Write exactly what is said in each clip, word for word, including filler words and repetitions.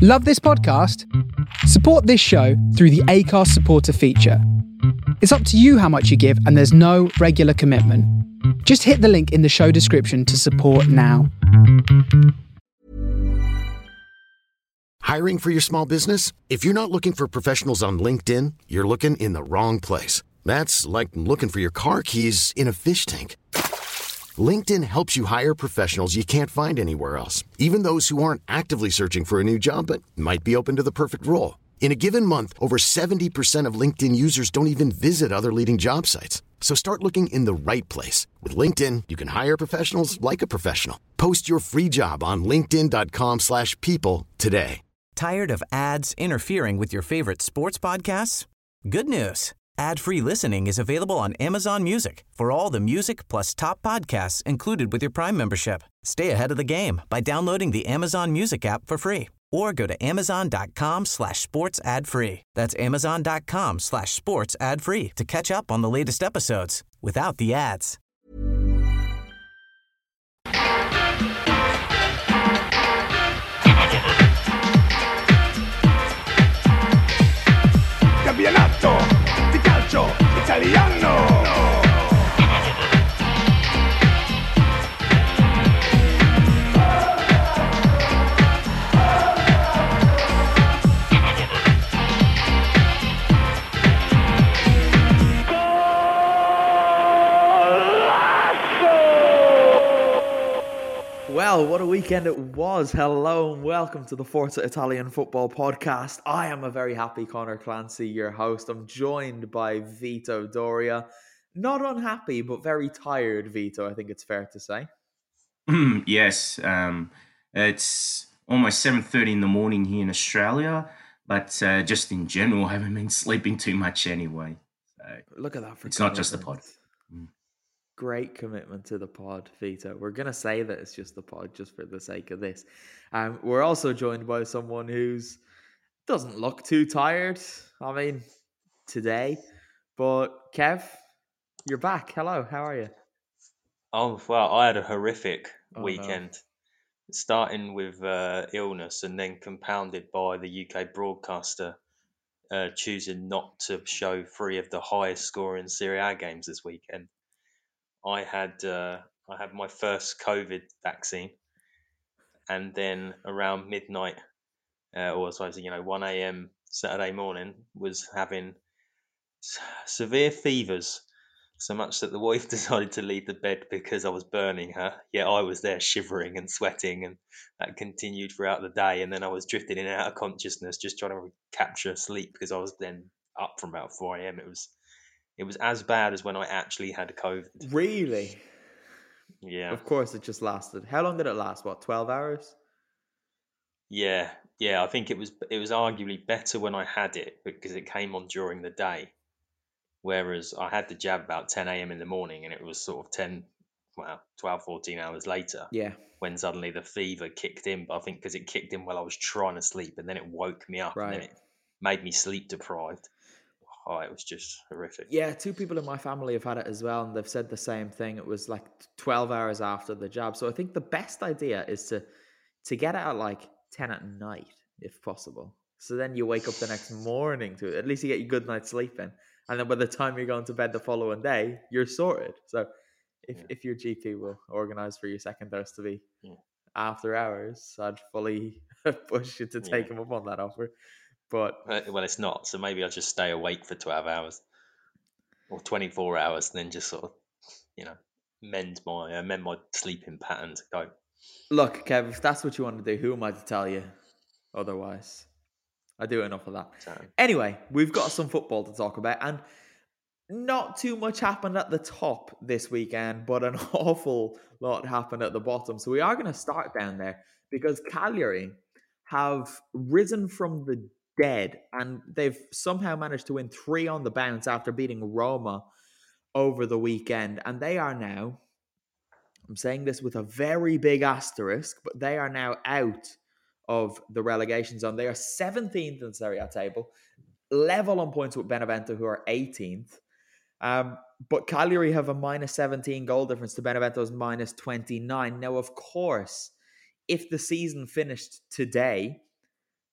Love this podcast? Support this show through the Acast supporter feature. It's up to you how much you give, and there's no regular commitment. Just hit the link in the show description to support now. Hiring for your small business? If you're not looking for professionals on LinkedIn, you're looking in the wrong place. That's like looking for your car keys in a fish tank. LinkedIn helps you hire professionals you can't find anywhere else, even those who aren't actively searching for a new job but might be open to the perfect role. In a given month, over seventy percent of LinkedIn users don't even visit other leading job sites. So start looking in the right place. With LinkedIn, you can hire professionals like a professional. Post your free job on linkedin.com slash people today. Tired of ads interfering with your favorite sports podcasts? Good news. Ad-free listening is available on Amazon Music for all the music plus top podcasts included with your Prime membership. Stay ahead of the game by downloading the Amazon Music app for free or go to amazon.com slash sports ad free. That's amazon.com slash sports ad free to catch up on the latest episodes without the ads. Campionato di calcio italiano. Well, what a weekend it was. Hello and welcome to the Forza Italian Football Podcast. I am a very happy Connor Clancy, your host. I'm joined by Vito Doria. Not unhappy, but very tired, Vito, I think it's fair to say. Yes, um, it's almost seven thirty in the morning here in Australia, but uh, just in general, I haven't been sleeping too much anyway. So Look at that. For it's not just the pod. Mm. Great commitment to the pod, Vito. We're going to say that it's just the pod just for the sake of this. Um, we're also joined by someone who's doesn't look too tired. I mean, today. But Kev, you're back. Hello, how are you? Oh, well, I had a horrific Oh, weekend, starting with uh, illness and then compounded by the U K broadcaster uh, choosing not to show three of the highest scoring Serie A games this weekend. I had uh, I had my first COVID vaccine, and then around midnight, uh, or so you know, one a.m. Saturday morning, was having s- severe fevers, so much that the wife decided to leave the bed because I was burning her. Yet I was there shivering and sweating, and that continued throughout the day. And then I was drifting in and out of consciousness, just trying to capture sleep because I was then up from about four a.m. It was it was as bad as when I actually had COVID. Really? Yeah. Of course, it just lasted. How long did it last? What, twelve hours? Yeah, yeah. I think it was it was arguably better when I had it because it came on during the day, whereas I had the jab about ten a.m. in the morning, and it was sort of ten, well, twelve, fourteen hours later Yeah. when suddenly the fever kicked in. But I think because it kicked in while I was trying to sleep, and then it woke me up, and then Right. it made me sleep deprived. Oh, it was just horrific. Yeah, two people in my family have had it as well, and they've said the same thing. It was like twelve hours after the jab. So I think the best idea is to to get it at like ten at night, if possible. So then you wake up the next morning to it. At least you get your good night's sleep in. And then by the time you're going to bed the following day, you're sorted. So if, Yeah. if your G P will organise for your second dose to be Yeah. after hours, I'd fully push you to take Yeah. him up on that offer. But Uh, Well, it's not. So maybe I'll just stay awake for twelve hours or twenty-four hours, and then just sort of, you know, mend my uh, mend my sleeping pattern to go. look, Kev, if that's what you want to do, who am I to tell you otherwise? I do enough of that. So, Anyway, we've got some football to talk about, and not too much happened at the top this weekend, but an awful lot happened at the bottom. So we are going to start down there because Cagliari have risen from the dead, and they've somehow managed to win three on the bounce after beating Roma over the weekend. And they are now, I'm saying this with a very big asterisk, but they are now out of the relegation zone. They are seventeenth in the Serie A table, level on points with Benevento, who are eighteenth. Um, but Cagliari have a minus seventeen goal difference to Benevento's minus twenty-nine. Now, of course, if the season finished today,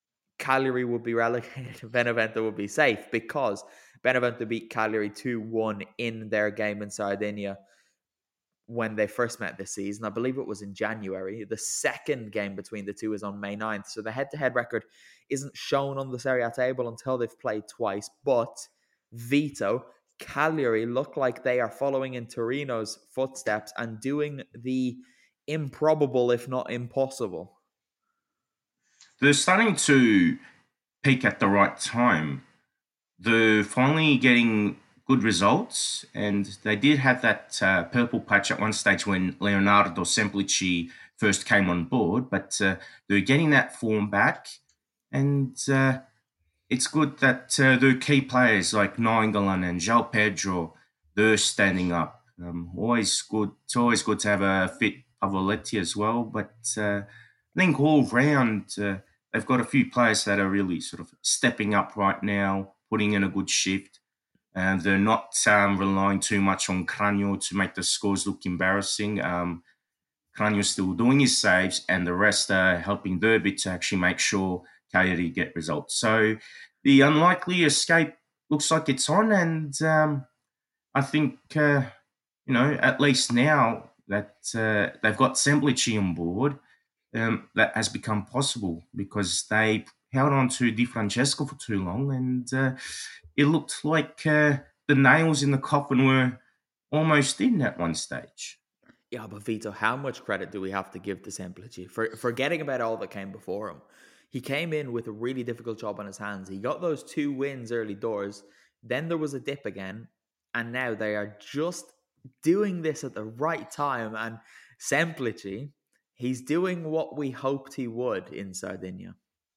Cagliari would be relegated, Benevento would be safe, because Benevento beat Cagliari two one in their game in Sardinia when they first met this season. I believe it was in January. The second game between the two is on May ninth. So the head-to-head record isn't shown on the Serie A table until they've played twice. But Vito, Cagliari look like they are following in Torino's footsteps and doing the improbable, if not impossible. They're starting to peak at the right time. They're finally getting good results, and they did have that uh, purple patch at one stage when Leonardo Semplici first came on board, but uh, they're getting that form back, and uh, it's good that uh, the key players like Nainggolan and João Pedro, they're standing up. Um, always good. It's always good to have a fit Pavoletti as well, but uh, I think all round uh, they've got a few players that are really sort of stepping up right now, putting in a good shift. And they're not um, relying too much on Cranio to make the scores look embarrassing. Um, Cranio's still doing his saves, and the rest are helping their bit to actually make sure Cagliari get results. So the unlikely escape looks like it's on, and um, I think, uh, you know, at least now that uh, they've got Semplici on board, um, that has become possible because they held on to Di Francesco for too long, and uh, it looked like uh, the nails in the coffin were almost in at one stage. Yeah, but Vito, how much credit do we have to give to Semplici for forgetting about all that came before him? He came in with a really difficult job on his hands. He got those two wins early doors. Then there was a dip again. And now they are just doing this at the right time. And Semplici, he's doing what we hoped he would in Sardinia.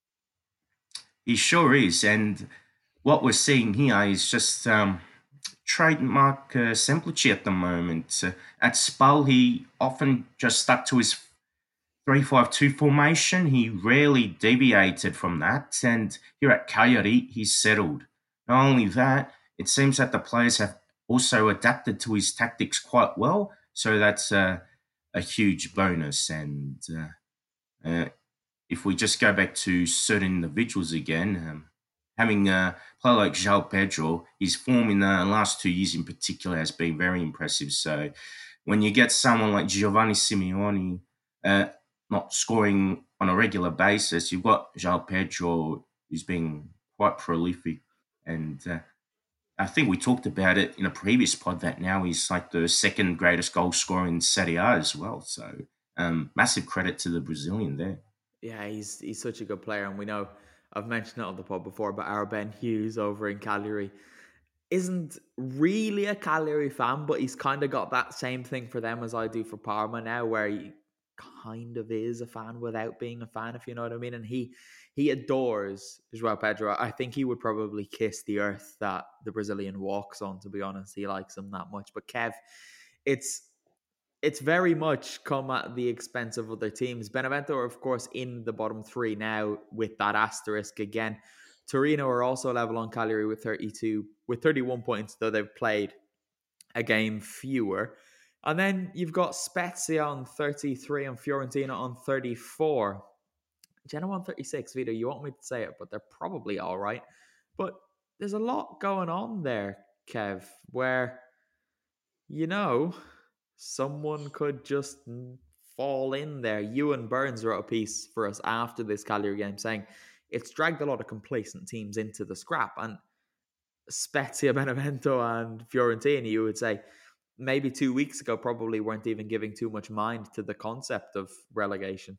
He sure is. And what we're seeing here is just um, trademark uh, Semplici at the moment. Uh, at Spal, he often just stuck to his three five two formation. He rarely deviated from that. And here at Cagliari, he's settled. Not only that, it seems that the players have also adapted to his tactics quite well. So that's uh, a huge bonus. And uh, uh, if we just go back to certain individuals again, um, having a player like João Pedro, his form in the last two years in particular has been very impressive. So when you get someone like Giovanni Simeone uh, not scoring on a regular basis, you've got João Pedro who's been quite prolific. And uh, I think we talked about it in a previous pod that now he's like the second greatest goal scorer in Serie A as well. So um, massive credit to the Brazilian there. Yeah, he's he's such a good player, and we know, I've mentioned it on the pod before, but our Ben Hughes over in Cagliari isn't really a Cagliari fan, but he's kind of got that same thing for them as I do for Parma now, where he kind of is a fan without being a fan, if you know what I mean. And he he adores João Pedro. I think he would probably kiss the earth that the Brazilian walks on, to be honest. He likes him that much. But Kev, it's it's very much come at the expense of other teams. Benevento are, of course, in the bottom three now with that asterisk again. Torino are also level on Cagliari with thirty-two, with thirty-one points, though they've played a game fewer. And then you've got Spezia on thirty-three and Fiorentina on thirty-four. Genoa on thirty-six, Vito, you want me to say it, but they're probably all right. But there's a lot going on there, Kev, where, you know, someone could just fall in there. Ewan Burns wrote a piece for us after this Cagliari game saying it's dragged a lot of complacent teams into the scrap. And Spezia, Benevento and Fiorentina, you would say, maybe two weeks ago probably weren't even giving too much mind to the concept of relegation.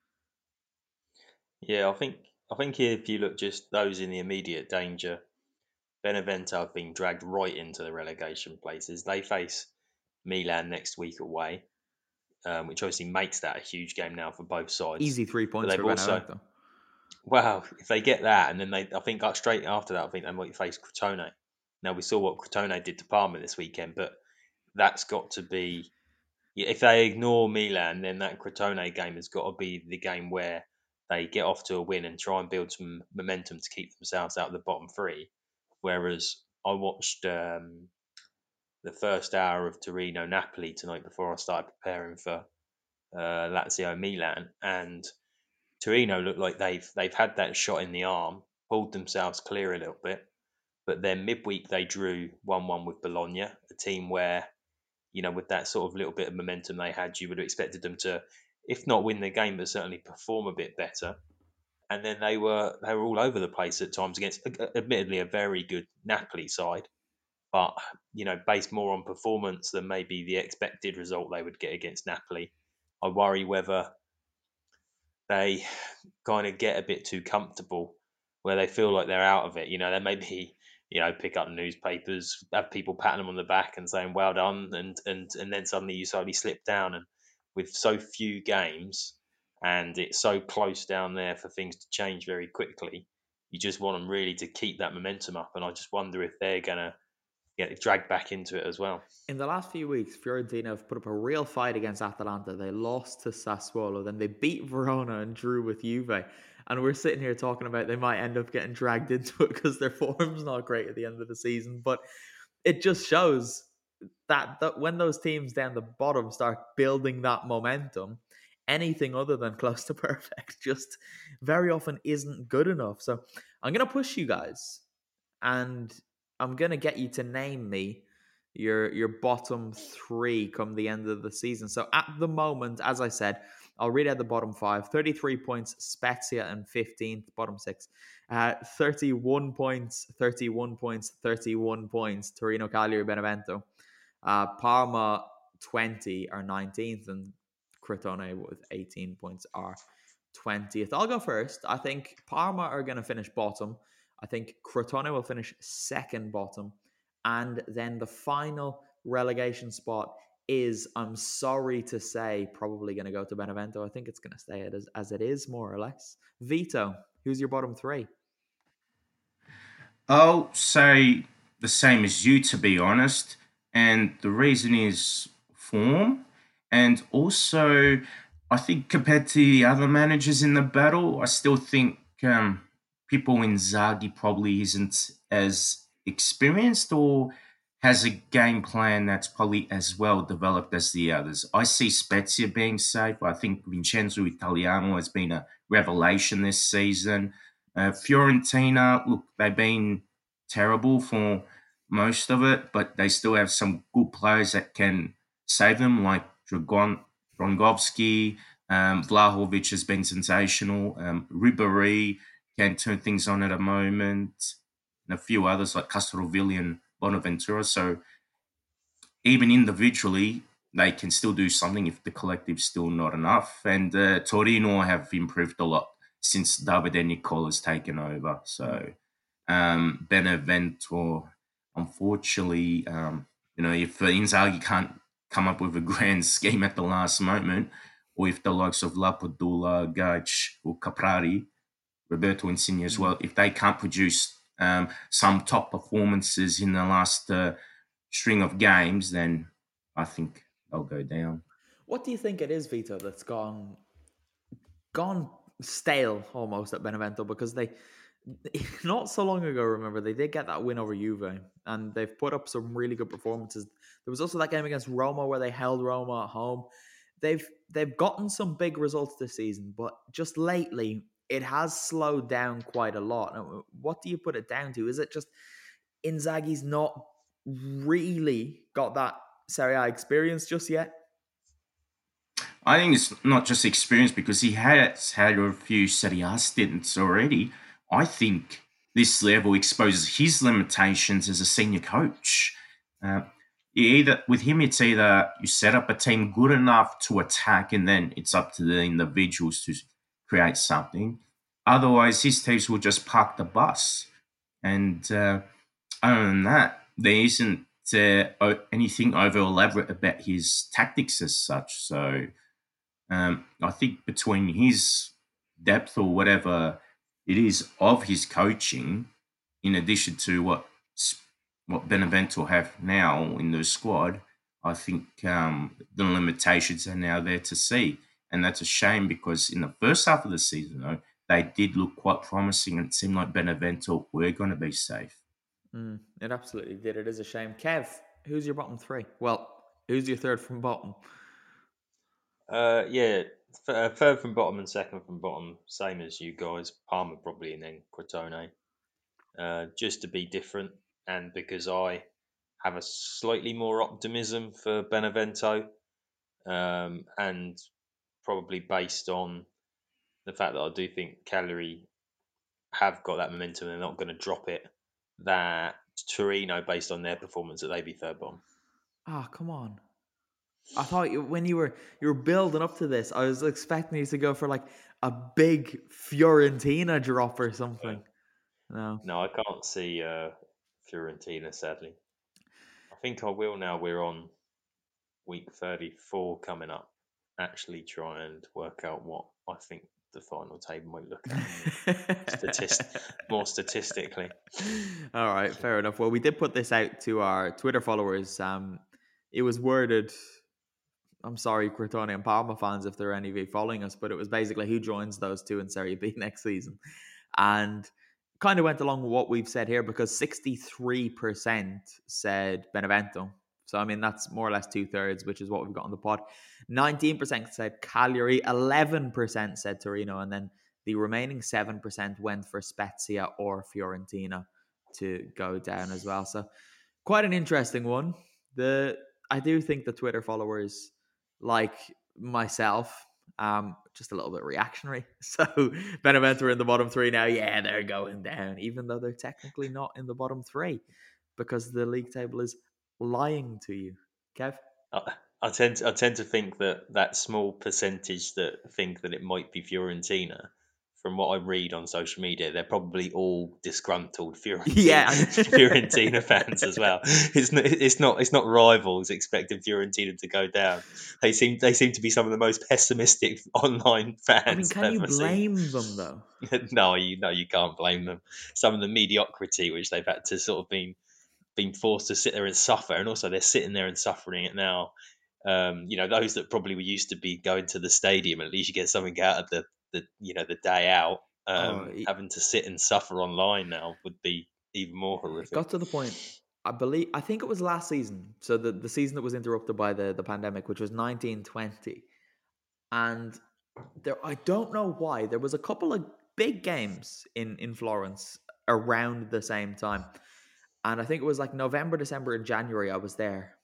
Yeah, I think I think if you look just those in the immediate danger, Benevento have been dragged right into the relegation places. They face Milan next week away, um, which obviously makes that a huge game now for both sides. Easy three points for also, Benevento. Wow, if they get that, and then they, I think uh, straight after that, I think they might face Crotone. Now we saw what Crotone did to Parma this weekend, but that's got to be, if they ignore Milan, then that Crotone game has got to be the game where they get off to a win and try and build some momentum to keep themselves out of the bottom three. Whereas I watched um, the first hour of Torino Napoli tonight before I started preparing for uh, Lazio Milan, and Torino look like they've they've had that shot in the arm, pulled themselves clear a little bit, but then midweek they drew one one with Bologna, a team where, you know, with that sort of little bit of momentum they had, you would have expected them to, if not win the game, but certainly perform a bit better. And then they were they were all over the place at times against, admittedly, a very good Napoli side, but you know, based more on performance than maybe the expected result they would get against Napoli. I worry whether they kind of get a bit too comfortable, where they feel like they're out of it. You know, they maybe, you know, pick up newspapers, have people patting them on the back and saying well done, and and and then suddenly you suddenly slip down. And with so few games, and it's so close down there for things to change very quickly, you just want them really to keep that momentum up. And I just wonder if they're gonna get dragged back into it as well. In the last few weeks, Fiorentina have put up a real fight against Atalanta. They lost to Sassuolo, then they beat Verona and drew with Juve. And we're sitting here talking about they might end up getting dragged into it because their form's not great at the end of the season. But it just shows that, that when those teams down the bottom start building that momentum, anything other than close to perfect just very often isn't good enough. So I'm going to push you guys, and I'm going to get you to name me your your bottom three come the end of the season. So at the moment, as I said, I'll read out the bottom five. thirty-three points, Spezia, and fifteenth, bottom six. Uh, thirty-one points, thirty-one points, thirty-one points, Torino, Cagliari, Benevento. Uh, Parma, twenty, are nineteenth, and Crotone with eighteen points are twentieth. I'll go first. I think Parma are going to finish bottom. I think Crotone will finish second bottom. And then the final relegation spot is, I'm sorry to say, probably going to go to Benevento. I think it's going to stay as, as it is, more or less. Vito, who's your bottom three? I'll say the same as you, to be honest. And the reason is form. And also, I think compared to the other managers in the battle, I still think um, Pippo Inzaghi probably isn't as experienced or has a game plan that's probably as well developed as the others. I see Spezia being safe. I think Vincenzo Italiano has been a revelation this season. Uh, Fiorentina, look, they've been terrible for most of it, but they still have some good players that can save them, like Dragon, Drongovski. Um, Vlahovic has been sensational. Um, Ribéry can turn things on at a moment. And a few others like Castrovilli and Bonaventura. So even individually, they can still do something if the collective's still not enough. And uh, Torino have improved a lot since Davide Nicola has taken over. So um, Benevento, unfortunately, um, you know, if uh, Inzaghi can't come up with a grand scheme at the last moment, or if the likes of Lapadula, Gaich, or Caprari, Roberto Insigne as well, if they can't produce um, some top performances in the last uh, string of games, then I think they'll go down. What do you think it is, Vito, that's gone gone stale almost at Benevento? Because they, not so long ago, remember, they did get that win over Juve, and they've put up some really good performances. There was also that game against Roma where they held Roma at home. They've they've gotten some big results this season, but just lately it has slowed down quite a lot. Now, what do you put it down to? Is it just Inzaghi's not really got that Serie A experience just yet? I think it's not just experience, because he has had a few Serie A stints already. I think this level exposes his limitations as a senior coach. Uh, either with him, it's either you set up a team good enough to attack, and then it's up to the individuals to create something. Otherwise, his teams will just park the bus. And uh, other than that, there isn't uh, anything over elaborate about his tactics as such. So um, I think between his depth or whatever it is of his coaching, in addition to what what Benevento have now in their squad, I think um, the limitations are now there to see. And that's a shame, because in the first half of the season, though, they did look quite promising, and it seemed like Benevento were going to be safe. Mm, it absolutely did. It is a shame. Kev, who's your bottom three? Well, who's your third from bottom? Uh, yeah, uh, third from bottom and second from bottom, same as you guys. Palmer probably, and then Crotone. Uh, just to be different, and because I have a slightly more optimism for Benevento, um, and probably based on the fact that I do think Cagliari have got that momentum and they're not going to drop it, that Torino, based on their performance, that they be third bottom. Oh, come on. I thought you, when you were you were building up to this, I was expecting you to go for like a big Fiorentina drop or something. No. No, I can't see uh, Fiorentina, sadly. I think I will now we're on week thirty-four coming up, actually try and work out what I think the final table might look at statist- more statistically. All right, fair enough. Well, we did put this out to our Twitter followers. Um, it was worded, I'm sorry, Crotone and Parma fans, if there are any of you following us, but it was basically who joins those two in Serie B next season. And kind of went along with what we've said here, because sixty-three percent said Benevento. So, I mean, that's more or less two-thirds, which is what we've got on the pod. nineteen percent said Cagliari, eleven percent said Torino, and then the remaining seven percent went for Spezia or Fiorentina to go down as well. So, quite an interesting one. The I do think the Twitter followers, like myself, um, just a little bit reactionary. So Benevento are in the bottom three now. Yeah, they're going down, even though they're technically not in the bottom three, because the league table is lying to you. Kev? I, I tend to, I tend to think that that small percentage that think that it might be Fiorentina, from what I read on social media, they're probably all disgruntled Fiorentina, Yeah. Fiorentina fans as well. It's not, it's not it's not rivals expecting Fiorentina to go down. They seem they seem to be some of the most pessimistic online fans. I mean, can I've you ever blame seen. them, though? no, you no, you can't blame them. Some of the mediocrity which they've had to sort of been been forced to sit there and suffer, and also they're sitting there and suffering it now. Um, you know, those that probably were used to be going to the stadium, at least you get something out of the, the you know, the day out. Um, Oh, it- having to sit and suffer online now would be even more It horrific. got to the point, I believe, I think it was last season. So the, the season that was interrupted by the, the pandemic, which was nineteen twenty. And there, I don't know why, there was a couple of big games in, in Florence around the same time. And I think it was like November, December, and January I was there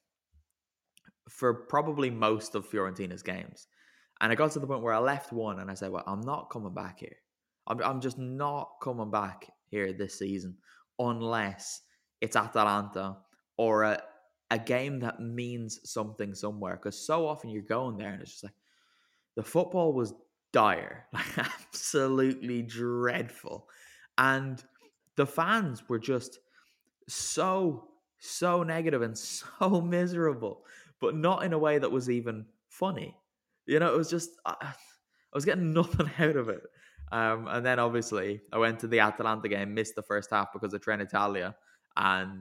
for probably most of Fiorentina's games. And I got to the point where I left one and I said, well, I'm not coming back here. I'm, I'm just not coming back here this season unless it's Atalanta or a, a game that means something somewhere. Because so often you're going there and it's just like, the football was dire, like absolutely dreadful. And the fans were just so, so negative and so miserable, but not in a way that was even funny. You know, it was just, I, I was getting nothing out of it. Um, and then obviously I went to the Atalanta game, missed the first half because of Trenitalia, and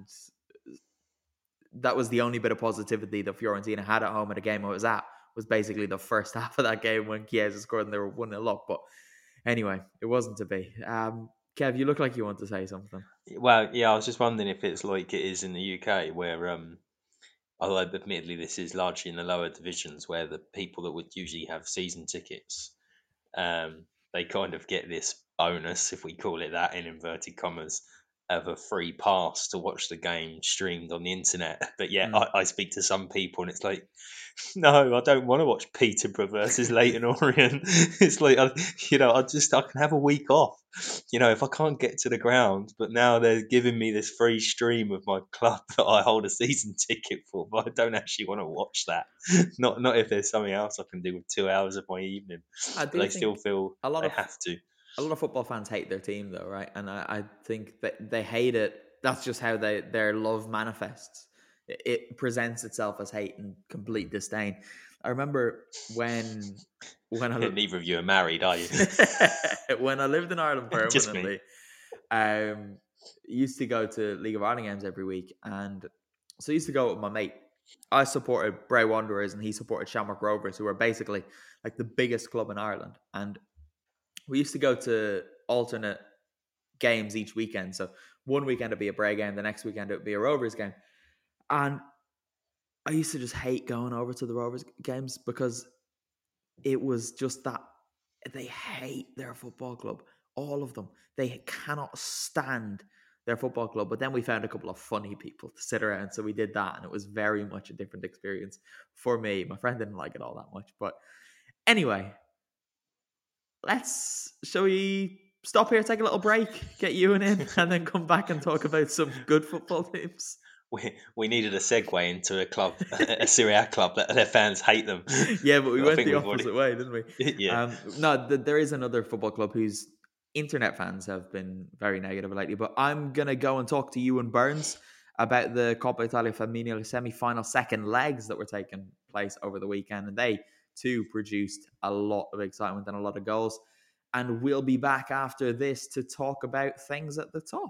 that was the only bit of positivity that Fiorentina had at home at a game I was at, was basically the first half of that game when Chiesa scored and they were one nil up. But anyway, it wasn't to be. Um, Kev, you look like you want to say something. Well, yeah, I was just wondering if it's like it is in the U K, where, um, although admittedly this is largely in the lower divisions, where the people that would usually have season tickets, um, they kind of get this bonus, if we call it that, in inverted commas, of a free pass to watch the game streamed on the internet. But yeah, Mm. I, I speak to some people and it's like, no, I don't want to watch Peterborough versus Leyton Orient. It's like, I, you know, I just, I can have a week off, you know, if I can't get to the ground. But now they're giving me this free stream of my club that I hold a season ticket for, but I don't actually want to watch that. Not not if there's something else I can do with two hours of my evening. I But do they think still feel a lot they of have to. a lot of football fans hate their team, though, right? And I, I think that they hate it. That's just how they their love manifests. It, it presents itself as hate and complete disdain. I remember when when I Neither of you are married, are you? when I lived in Ireland Just me. permanently, um, used to go to League of Ireland games every week, and so I used to go with my mate. I supported Bray Wanderers, and he supported Shamrock Rovers, who are basically like the biggest club in Ireland. And we used to go to alternate games each weekend. So one weekend it'd be a Bray game, the next weekend it would be a Rovers game. And I used to just hate going over to the Rovers games because it was just that they hate their football club. All of them. They cannot stand their football club. But then we found a couple of funny people to sit around. So we did that. And it was very much a different experience for me. My friend didn't like it all that much. But anyway, let's, shall we stop here, take a little break, get Ewan in, and then come back and talk about some good football teams? We we needed a segue into a club, a Serie A club that their fans hate them. Yeah, but we I went think the we've opposite already- way, didn't we? Yeah. Um, no, th- there is another football club whose internet fans have been very negative lately. But I'm gonna go and talk to Ewan Burns about the Coppa Italia Femminile semi-final second legs that were taking place over the weekend, and they too produced a lot of excitement and a lot of goals. And we'll be back after this to talk about things at the top.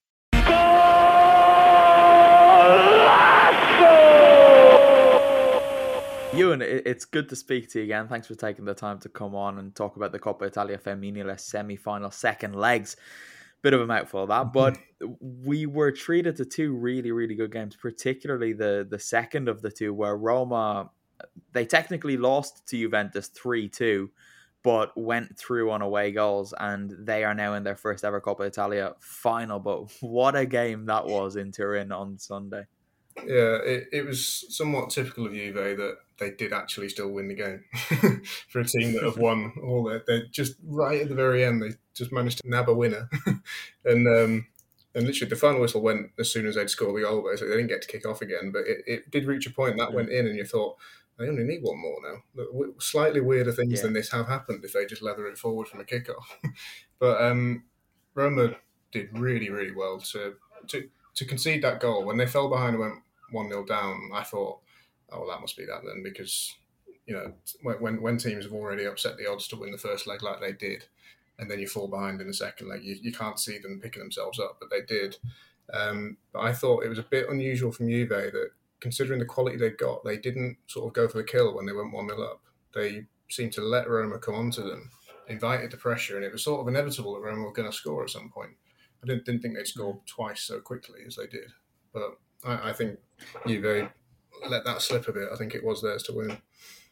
Ewan, it's good to speak to you again. Thanks for taking the time to come on and talk about the Coppa Italia Femminile semi-final second legs. Bit of a mouthful, that, but we were treated to two really, really good games, particularly the, the second of the two, where Roma, they technically lost to Juventus three two, but went through on away goals, and they are now in their first ever Coppa Italia final. But what a game that was in Turin on Sunday. Yeah, it, it was somewhat typical of Juve that they did actually still win the game for a team that have won all that. They're just right at the very end, they just managed to nab a winner. and um, and literally the final whistle went as soon as they'd scored the goal, basically. They didn't get to kick off again, but it, it did reach a point that went in and you thought, they only need one more now. Slightly weirder things yeah. than this have happened if they just leather it forward from a kickoff. but um, Roma did really, really well to... to To concede that goal, when they fell behind and went one nil down, I thought, oh, well, that must be that then, because, you know, when when teams have already upset the odds to win the first leg like they did, and then you fall behind in the second leg, you, you can't see them picking themselves up, but they did. Um, but I thought it was a bit unusual from Juve that, considering the quality they got, they didn't sort of go for the kill when they went one nil up. They seemed to let Roma come onto them, invited the pressure, and it was sort of inevitable that Roma were going to score at some point. I didn't, didn't think they'd score twice so quickly as they did. But I, I think Juve let that slip a bit. I think it was theirs to win.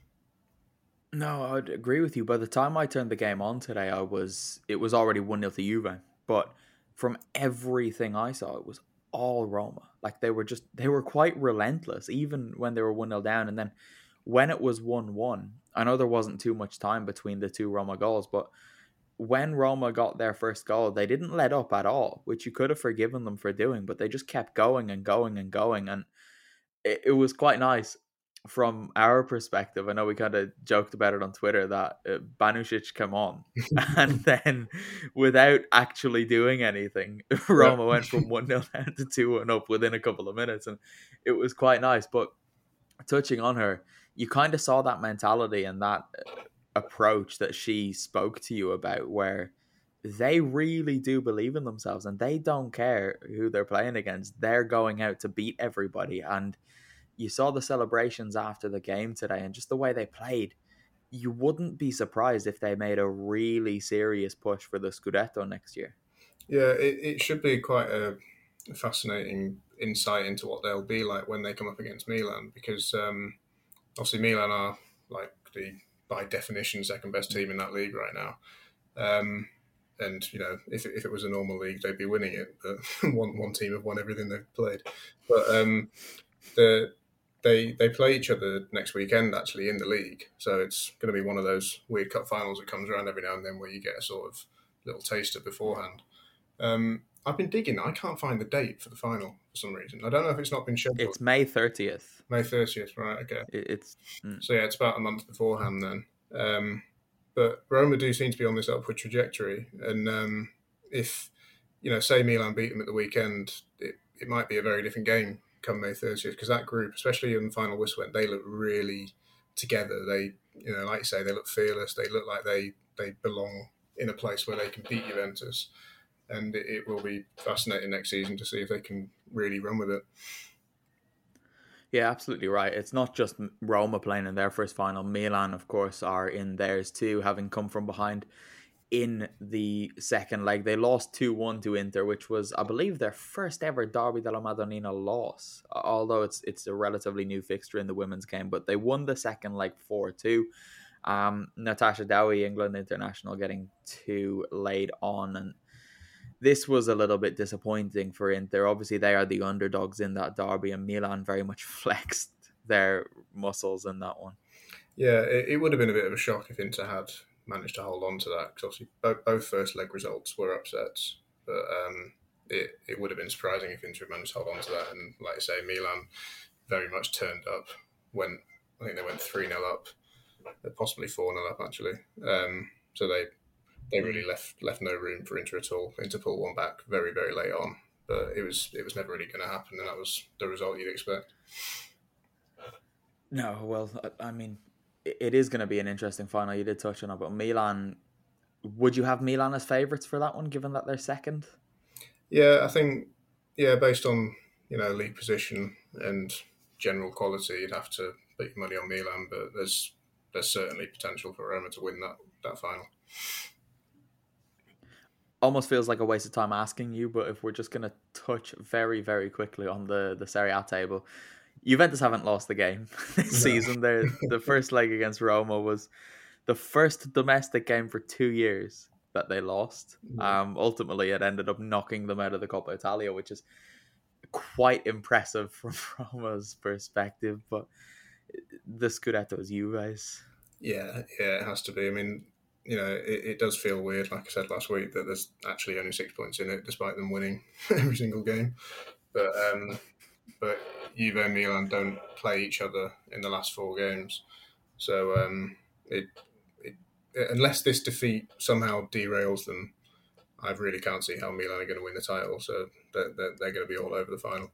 No, I'd agree with you. By the time I turned the game on today, I was it was already one nil to Juve. But from everything I saw, it was all Roma. Like they were just, they were quite relentless, even when they were one nil down. And then when it was one one, I know there wasn't too much time between the two Roma goals, but when Roma got their first goal, they didn't let up at all, which you could have forgiven them for doing, but they just kept going and going and going. And it, it was quite nice from our perspective. I know we kind of joked about it on Twitter that uh, Banušić came on and then without actually doing anything, Roma went from one nil down to two one up within a couple of minutes. And it was quite nice. But touching on her, you kind of saw that mentality and that approach that she spoke to you about, where they really do believe in themselves and they don't care who they're playing against. They're going out to beat everybody. And you saw the celebrations after the game today and just the way they played. You wouldn't be surprised if they made a really serious push for the Scudetto next year. Yeah, it, it should be quite a fascinating insight into what they'll be like when they come up against Milan, because um, obviously Milan are like the, by definition, second best team in that league right now. Um, and, you know, if it, if it was a normal league, they'd be winning it. But one one team have won everything they've played. But um, the they they play each other next weekend, actually, in the league. So it's going to be one of those weird cup finals that comes around every now and then where you get a sort of little taster beforehand. Um, I've been digging. I can't find the date for the final for some reason. I don't know if it's not been scheduled. It's May thirtieth. May thirtieth, right, okay. It's mm. So yeah, it's about a month beforehand then. Um, but Roma do seem to be on this upward trajectory. And um, if, you know, say Milan beat them at the weekend, it, it might be a very different game come May thirtieth, because that group, especially in the final whistle, they look really together. They, you know, like you say, they look fearless. They look like they, they belong in a place where they can beat Juventus. And it, it will be fascinating next season to see if they can really run with it. Yeah, absolutely right. It's not just Roma playing in their first final. Milan, of course, are in theirs too, having come from behind in the second leg. They lost two one to Inter, which was, I believe, their first ever Derby della Madonnina loss, although it's it's a relatively new fixture in the women's game. But they won the second leg four two. Um, Natasha Dowie, England international, getting too late on, and this was a little bit disappointing for Inter. Obviously, they are the underdogs in that derby, and Milan very much flexed their muscles in that one. Yeah, it, it would have been a bit of a shock if Inter had managed to hold on to that, because obviously both, both first leg results were upsets, but um, it, it would have been surprising if Inter had managed to hold on to that. And like I say, Milan very much turned up. Went, I think they went three nil up, possibly four nil up actually. Um, so they they really left left no room for Inter at all. Inter pulled one back very very late on, but it was it was never really going to happen, and that was the result you'd expect. No, well, I mean, it is going to be an interesting final. You did touch on it, but Milan, would you have Milan as favourites for that one, given that they're second? Yeah, I think, yeah, based on, you know, league position and general quality, you'd have to put your money on Milan, but there's there's certainly potential for Roma to win that, that final. Almost feels like a waste of time asking you, but if we're just going to touch very, very quickly on the, the Serie A table, Juventus haven't lost the game this no. season. Their the first leg against Roma was the first domestic game for two years that they lost. Yeah. Um, ultimately, it ended up knocking them out of the Coppa Italia, which is quite impressive from Roma's perspective. But the Scudetto is Juve's. Yeah, yeah, it has to be. I mean, you know, it, it does feel weird, like I said last week, that there's actually only six points in it, despite them winning every single game. But um, but Juve and Milan don't play each other in the last four games, so um, it, it unless this defeat somehow derails them, I really can't see how Milan are going to win the title. So they're, they're, they're going to be all over the final.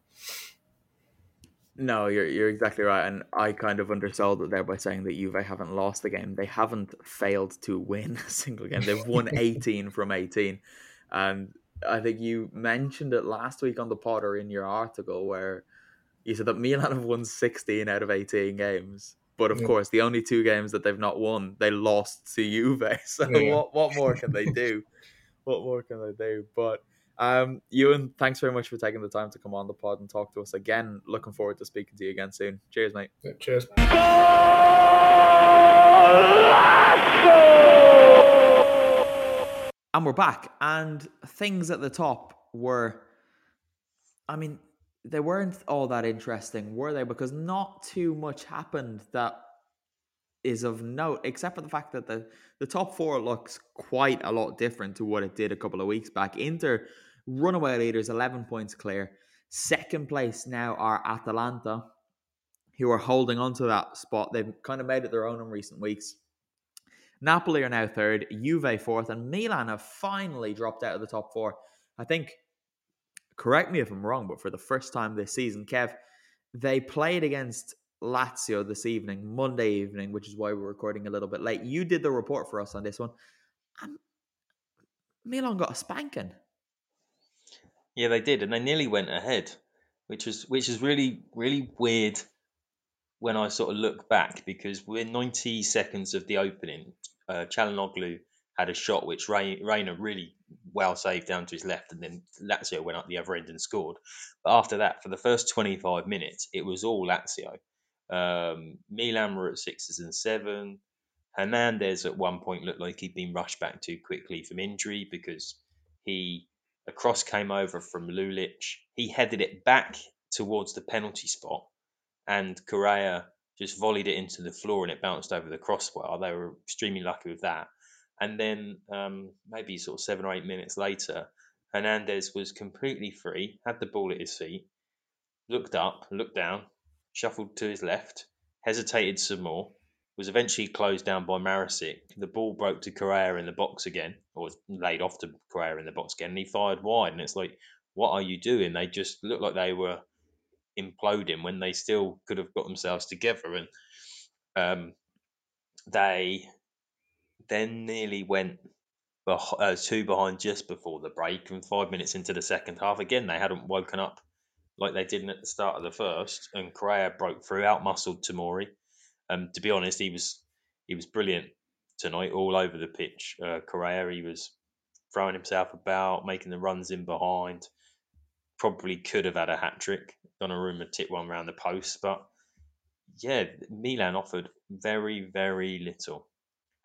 No, you're you're exactly right, and I kind of undersold it there by saying that Juve haven't lost the game. They haven't failed to win a single game. They've won eighteen from eighteen, and I think you mentioned it last week on the pod or in your article where you said that Milan have won sixteen out of eighteen games. But of yeah. course, the only two games that they've not won, they lost to Juve. So yeah. what what more can they do? What more can they do? But um, Ewan, thanks very much for taking the time to come on the pod and talk to us again. Looking forward to speaking to you again soon. Cheers, mate. Yeah, cheers. And we're back. And things at the top were, I mean, they weren't all that interesting, were they? Because not too much happened that is of note, except for the fact that the, the top four looks quite a lot different to what it did a couple of weeks back. Inter, runaway leaders, eleven points clear. Second place now are Atalanta, who are holding on to that spot. They've kind of made it their own in recent weeks. Napoli are now third, Juve fourth, and Milan have finally dropped out of the top four. I think, correct me if I'm wrong, but for the first time this season, Kev, they played against Lazio this evening, Monday evening, which is why we're recording a little bit late. You did the report for us on this one, and Milan got a spanking. Yeah, they did, and they nearly went ahead, which was which is really really weird when I sort of look back, because within ninety seconds of the opening, uh, Çalhanoğlu had a shot which Reina really well saved down to his left, and then Lazio went up the other end and scored. But after that, for the first twenty-five minutes, it was all Lazio. Um, Milan were at sixes and seven. Hernandez at one point looked like he'd been rushed back too quickly from injury, because he a cross came over from Lulic. He headed it back towards the penalty spot, and Correa just volleyed it into the floor and it bounced over the crossbar. They were extremely lucky with that. And then um, maybe sort of seven or eight minutes later, Hernandez was completely free, had the ball at his feet, looked up, looked down, shuffled to his left, hesitated some more, was eventually closed down by Marasic. The ball broke to Correa in the box again, or was laid off to Correa in the box again, and he fired wide. And it's like, what are you doing? They just looked like they were imploding when they still could have got themselves together. And um, they then nearly went uh, two behind just before the break, and five minutes into the second half, again, they hadn't woken up like they didn't at the start of the first, and Correa broke through, out-muscled Tomori. Um, to be honest, he was he was brilliant tonight, all over the pitch. Uh, Correa, he was throwing himself about, making the runs in behind. Probably could have had a hat-trick. Donnarumma tipped one around the post, but yeah, Milan offered very, very little.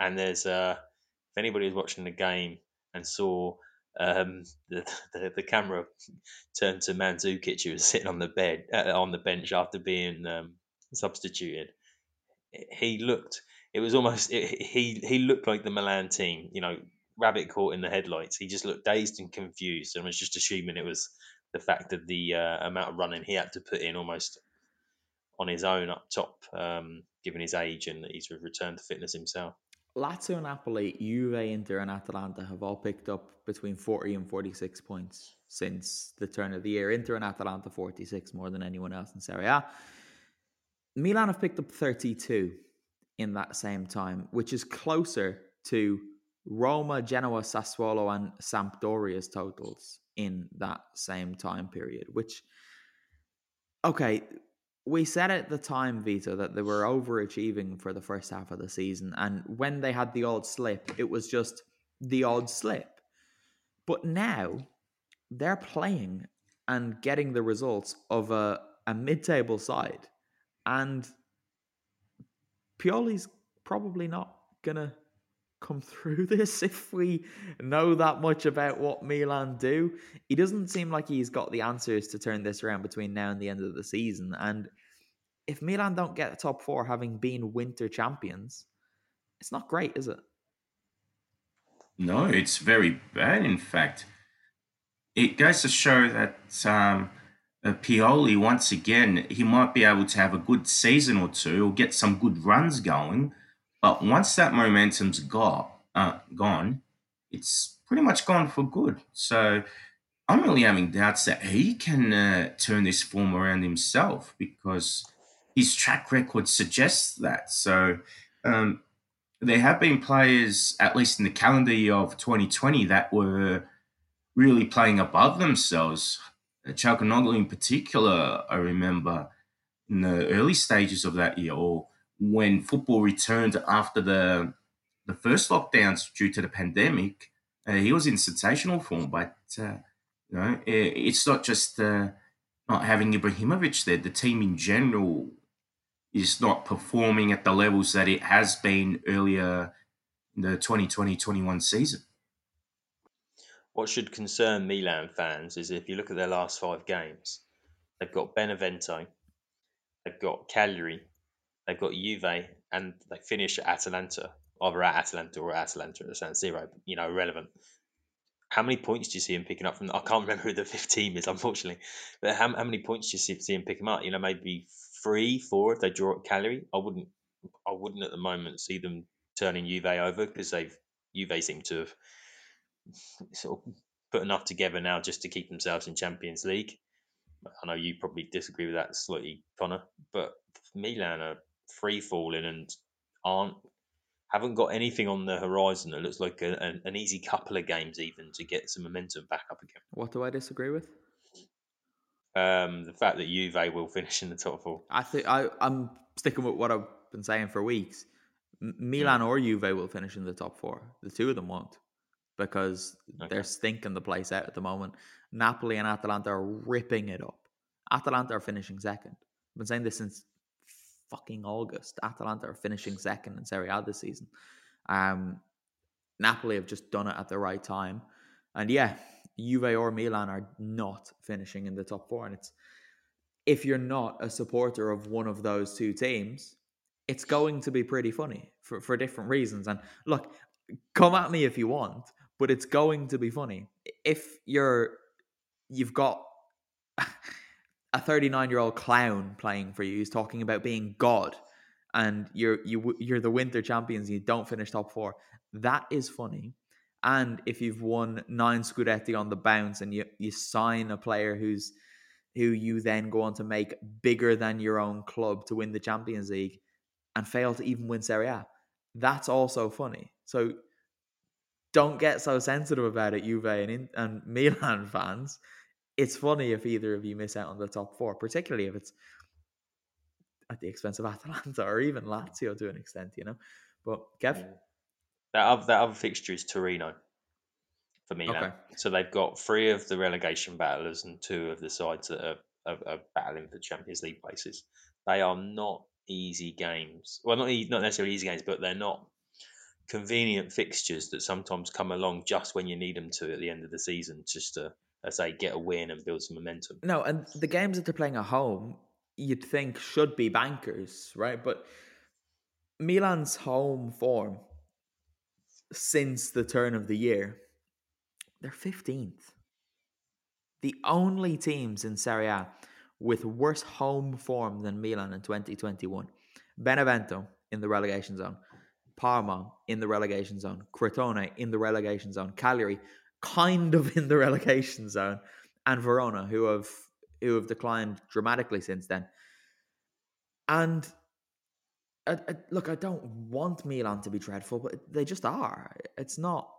And there's uh, if anybody was watching the game and saw um, the, the the camera turned to Mandzukic, who was sitting on the bed uh, on the bench after being um, substituted. He looked. It was almost. It, he he looked like the Milan team. You know, rabbit caught in the headlights. He just looked dazed and confused, and was just assuming it was the fact of the uh, amount of running he had to put in almost on his own up top, um, given his age and that he's returned to fitness himself. Lazio, Napoli, Juve, Inter, and Atalanta have all picked up between forty and forty-six points since the turn of the year. Inter and Atalanta forty-six, more than anyone else in Serie A. Milan have picked up thirty-two in that same time, which is closer to Roma, Genoa, Sassuolo, and Sampdoria's totals in that same time period, which, okay, we said at the time, Vito, that they were overachieving for the first half of the season. And when they had the odd slip, it was just the odd slip. But now they're playing and getting the results of a, a mid-table side. And Pioli's probably not going to come through this if we know that much about what Milan do. He doesn't seem like he's got the answers to turn this around between now and the end of the season. And if Milan don't get the top four, having been winter champions, it's not great, is it? No, it's very bad, in fact. It goes to show that um, uh, Pioli, once again, he might be able to have a good season or two or get some good runs going. But once that momentum's got, uh, gone, it's pretty much gone for good. So I'm really having doubts that he can uh, turn this form around himself because his track record suggests that. So um, there have been players, at least in the calendar year of twenty twenty, that were really playing above themselves. Çalhanoğlu in particular, I remember in the early stages of that year, or when football returned after the the first lockdowns due to the pandemic, uh, he was in sensational form. But uh, you know, it, it's not just uh, not having Ibrahimovic there. The team in general is not performing at the levels that it has been earlier in the twenty twenty twenty-one season. What should concern Milan fans is if you look at their last five games, they've got Benevento, they've got Cagliari, they've got Juve, and they finish at Atalanta, either at Atalanta or at Atalanta at the San Siro, you know, irrelevant. How many points do you see him picking up from? I can't remember who the fifth team is, unfortunately. But how, how many points do you see, see him picking up? You know, maybe three, four if they draw at Cagliari. I wouldn't, I wouldn't at the moment see them turning Juve over because they've Juve seem to have sort of put enough together now just to keep themselves in Champions League. I know you probably disagree with that slightly, Connor, but Milan are free falling and aren't haven't got anything on the horizon that looks like a, an, an easy couple of games even to get some momentum back up again. What do I disagree with? Um, the fact that Juve will finish in the top four. I think I I'm sticking with what I've been saying for weeks. M- Milan mm. or Juve will finish in the top four. The two of them won't, because okay. they're stinking the place out at the moment. Napoli and Atalanta are ripping it up. Atalanta are finishing second. I've been saying this since fucking August. Atalanta are finishing second in Serie A this season. Um, Napoli have just done it at the right time. And yeah, Juve or Milan are not finishing in the top four. And it's if you're not a supporter of one of those two teams, it's going to be pretty funny for, for different reasons. And look, come at me if you want, but it's going to be funny. If you're, you've got a thirty-nine-year-old clown playing for you, he's talking about being God, and you're you you're the winter champions and you don't finish top four, that is funny. And if you've won nine Scudetti on the bounce and you, you sign a player who's who you then go on to make bigger than your own club to win the Champions League and fail to even win Serie A, that's also funny. So don't get so sensitive about it, Juve and, and Milan fans. It's funny if either of you miss out on the top four, particularly if it's at the expense of Atalanta or even Lazio to an extent, you know. But Kev? Yeah. That other, that other fixture is Torino for Milan. Okay. So they've got three of the relegation battlers and two of the sides that are, are, are battling for Champions League places. They are not easy games. Well, not not necessarily easy games, but they're not convenient fixtures that sometimes come along just when you need them to at the end of the season, just to, as I say, get a win and build some momentum. No, and the games that they're playing at home, you'd think should be bankers, right? But Milan's home form since the turn of the year, they're fifteenth. The only teams in Serie A with worse home form than Milan in twenty twenty-one. Benevento in the relegation zone. Parma in the relegation zone. Crotone in the relegation zone. Cagliari kind of in the relegation zone. And Verona, who have who have declined dramatically since then. And I, I, look, I don't want Milan to be dreadful, but they just are. It's not...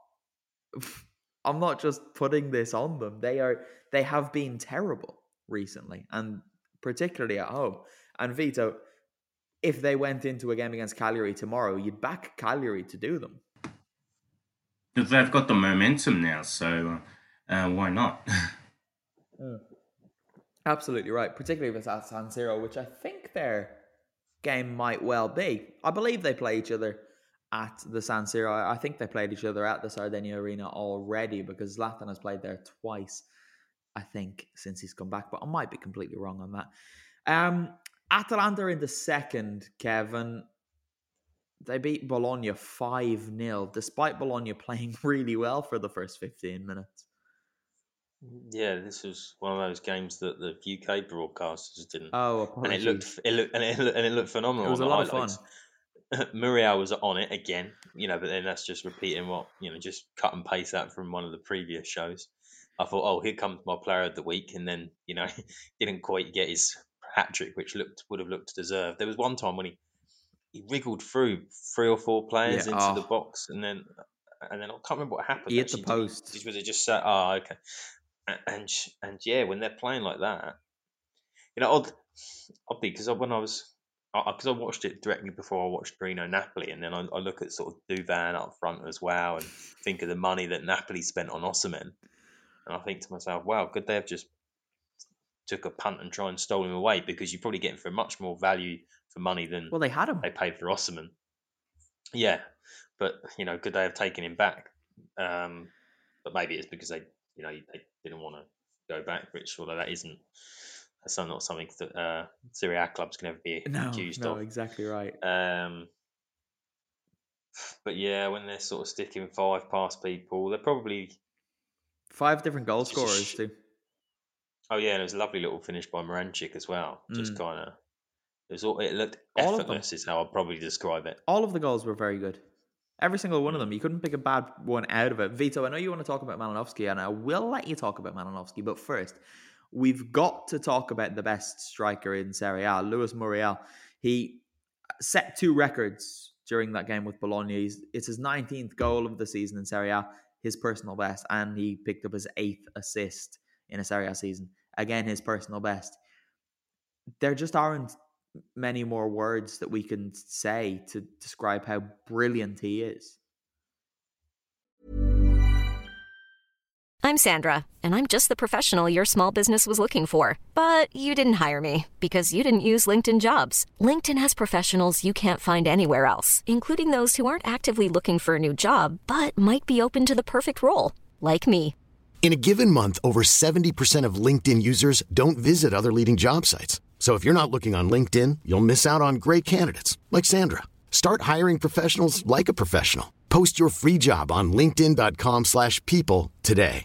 I'm not just putting this on them. They are. They have been terrible recently, and particularly at home. And Vito, if they went into a game against Cagliari tomorrow, you'd back Cagliari to do them. Because they've got the momentum now, so uh, why not? mm. Absolutely right, particularly if it's at San Siro, which I think their game might well be. I believe they play each other at the San Siro. I think they played each other at the Sardinia Arena already, because Zlatan has played there twice, I think, since he's come back. But I might be completely wrong on that. Um, Atalanta in the second, Kevin. They beat Bologna five nil, despite Bologna playing really well for the first fifteen minutes. Yeah, this was one of those games that the U K broadcasters didn't. Oh, apologies. And it looked, it looked, and it, and it looked phenomenal. It was a lot of fun. Muriel was on it again, you know, but then that's just repeating what, you know, just cut and paste that from one of the previous shows. I thought, oh, here comes my player of the week, and then, you know, didn't quite get his hat trick, which looked would have looked deserved. There was one time when he, he wriggled through three or four players yeah, into oh. the box, and then and then I can't remember what happened. He hit the post. Was it just sat? Oh, okay. And, and and yeah, when they're playing like that, you know, odd, oddly, because when I was. Because I, I watched it directly before I watched Torino Napoli, and then I, I look at sort of Duvan up front as well, and think of the money that Napoli spent on Osimhen, and I think to myself, wow, could they have just took a punt and tried and stole him away, because you're probably getting for much more value for money than well they had him. They paid for Osimhen. Yeah, but you know, could they have taken him back? Um, but maybe it's because they, you know, they didn't want to go back, which although that isn't. That's not something that uh, Serie A clubs can ever be no, accused no, of. No, exactly right. Um, but yeah, when they're sort of sticking five past people, they're probably... Five different goal scorers sh- too. Oh yeah, and it was a lovely little finish by Moranchik as well. Just mm. kind of... It, was all, it looked all effortless is how I'd probably describe it. All of the goals were very good. Every single one of them. You couldn't pick a bad one out of it. Vito, I know you want to talk about Malinovsky, and I will let you talk about Malinovsky, but first... We've got to talk about the best striker in Serie A, Luis Muriel. He set two records during that game with Bologna. He's, it's his nineteenth goal of the season in Serie A, his personal best, and he picked up his eighth assist in a Serie A season. Again, his personal best. There just aren't many more words that we can say to describe how brilliant he is. I'm Sandra, and I'm just the professional your small business was looking for. But you didn't hire me because you didn't use LinkedIn Jobs. LinkedIn has professionals you can't find anywhere else, including those who aren't actively looking for a new job, but might be open to the perfect role, like me. In a given month, over seventy percent of LinkedIn users don't visit other leading job sites. So if you're not looking on LinkedIn, you'll miss out on great candidates, like Sandra. Start hiring professionals like a professional. Post your free job on linkedin.com slash people today.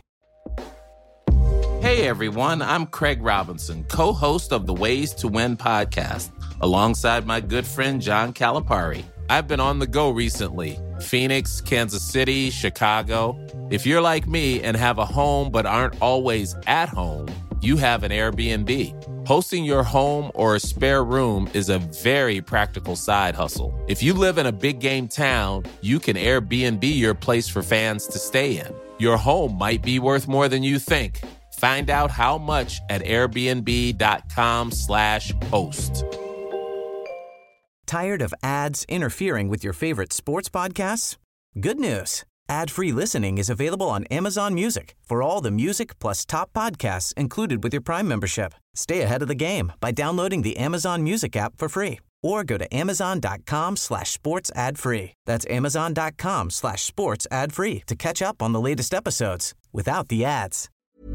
Hey everyone, I'm Craig Robinson, co-host of the Ways to Win podcast, alongside my good friend John Calipari. I've been on the go recently. Phoenix, Kansas City, Chicago. If you're like me and have a home but aren't always at home, you have an Airbnb. Hosting your home or a spare room is a very practical side hustle. If you live in a big game town, you can Airbnb your place for fans to stay in. Your home might be worth more than you think. Find out how much at airbnb.com slash host. Tired of ads interfering with your favorite sports podcasts? Good news. Ad-free listening is available on Amazon Music for all the music plus top podcasts included with your Prime membership. Stay ahead of the game by downloading the Amazon Music app for free or go to amazon.com slash sports ad free. That's amazon.com slash sports ad free to catch up on the latest episodes without the ads.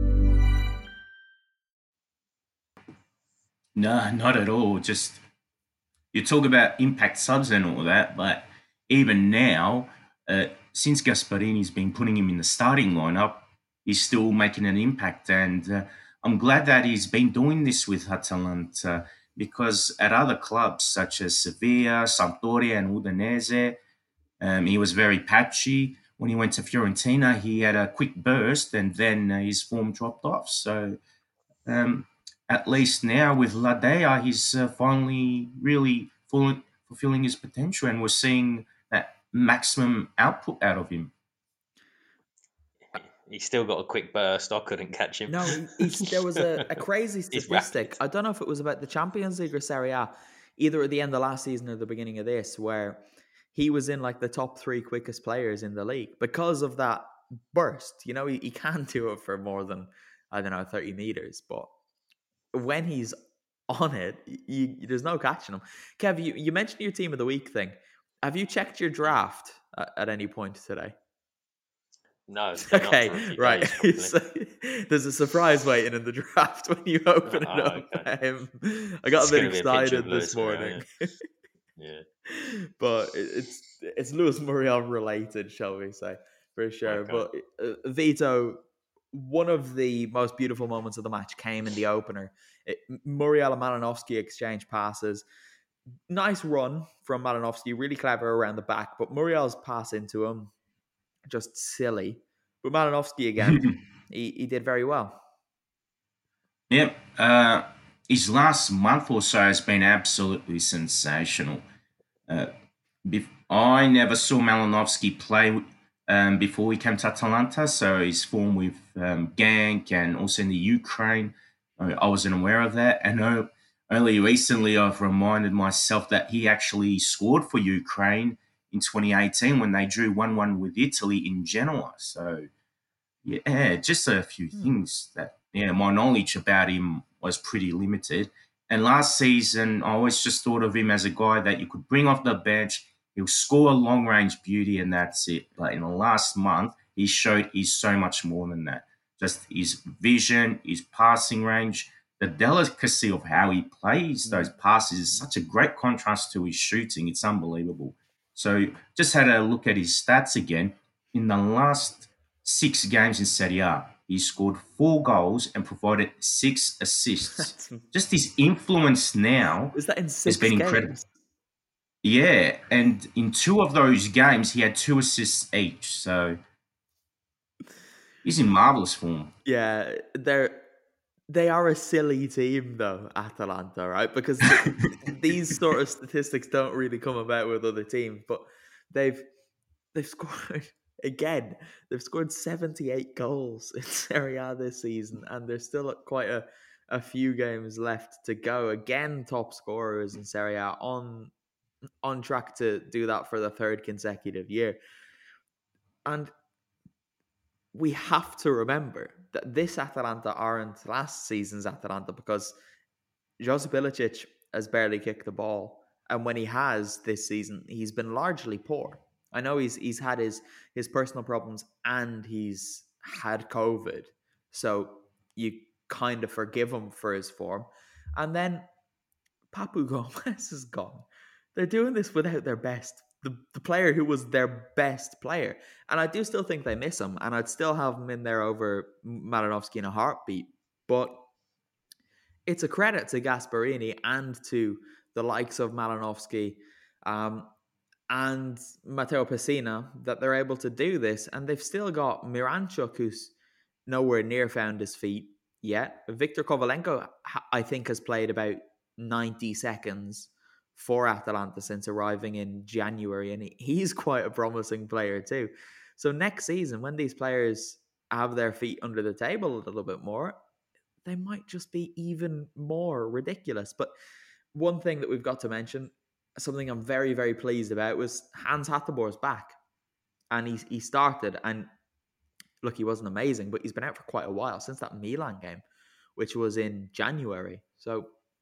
No, not at all. Just, you talk about impact subs and all that, but even now, uh, since Gasparini's been putting him in the starting lineup, he's still making an impact. And uh, I'm glad that he's been doing this with Atalanta, because at other clubs such as Sevilla, Sampdoria and Udinese, um, he was very patchy. When he went to Fiorentina, he had a quick burst and then uh, his form dropped off. So um, at least now with Ladea, he's uh, finally really full, fulfilling his potential, and we're seeing that maximum output out of him. He's still got a quick burst. I couldn't catch him. No, he, he, there was a, a crazy statistic. I don't know if it was about the Champions League or Serie A, either at the end of last season or the beginning of this, where he was in like the top three quickest players in the league because of that burst. You know, he, he can't do it for more than, I don't know, thirty meters. But when he's on it, you, you, there's no catching him. Kev, you, you mentioned your team of the week thing. Have you checked your draft at, at any point today? No. Okay, right. So, there's a surprise waiting in the draft when you open oh, it up. Okay. Um, I got it's a bit excited a this morning. Murray, yeah. yeah. But it's it's Lewis Muriel related, shall we say, for sure. Okay. But uh, Vito, one of the most beautiful moments of the match came in the opener. It, Muriel and Malinovsky exchanged passes. Nice run from Malinovsky, really clever around the back, but Muriel's pass into him, just silly. But Malinovsky again, he, he did very well. Yep. Uh, his last month or so has been absolutely sensational. Uh, bef- I never saw Malinovsky play um, before he came to Atalanta, so his form with um, Genk and also in the Ukraine, I, I wasn't aware of that. And uh, only recently I've reminded myself that he actually scored for Ukraine in twenty eighteen when they drew one one with Italy in Genoa. So, yeah, just a few mm. things that, yeah, my knowledge about him was pretty limited. And last season, I always just thought of him as a guy that you could bring off the bench, he'll score a long-range beauty, and that's it. But in the last month, he showed he's so much more than that. Just his vision, his passing range, the delicacy of how he plays those passes is such a great contrast to his shooting. It's unbelievable. So just had a look at his stats again. In the last six games in Serie A, he scored four goals and provided six assists. Just his influence now is that in six has been games? Incredible. Yeah, and in two of those games, he had two assists each. So he's in marvellous form. Yeah, they're they are a silly team though, Atalanta, right? Because the, these sort of statistics don't really come about with other teams, but they've they've scored again. They've scored seventy-eight goals in Serie A this season, and there's still quite a, a few games left to go. Again, top scorers in Serie A on on track to do that for the third consecutive year. And we have to remember that this Atalanta aren't last season's Atalanta, because Josip Ilicic has barely kicked the ball. And when he has this season, he's been largely poor. I know he's he's had his, his personal problems and he's had COVID. So you kind of forgive him for his form. And then Papu Gomez is gone. They're doing this without their best The, the player who was their best player. And I do still think they miss him, and I'd still have him in there over Malinovsky in a heartbeat. But it's a credit to Gasparini and to the likes of Malinovsky um, and Matteo Pessina that they're able to do this. And they've still got Miranchuk, who's nowhere near found his feet yet. Victor Kovalenko, I think, has played about ninety seconds for Atalanta since arriving in January, and he's quite a promising player too. So next season, when these players have their feet under the table a little bit more, they might just be even more ridiculous. But one thing that we've got to mention, something I'm very, very pleased about, was Hans Hateboer's back. And he, he started, and look, he wasn't amazing, but he's been out for quite a while, since that Milan game, which was in January. So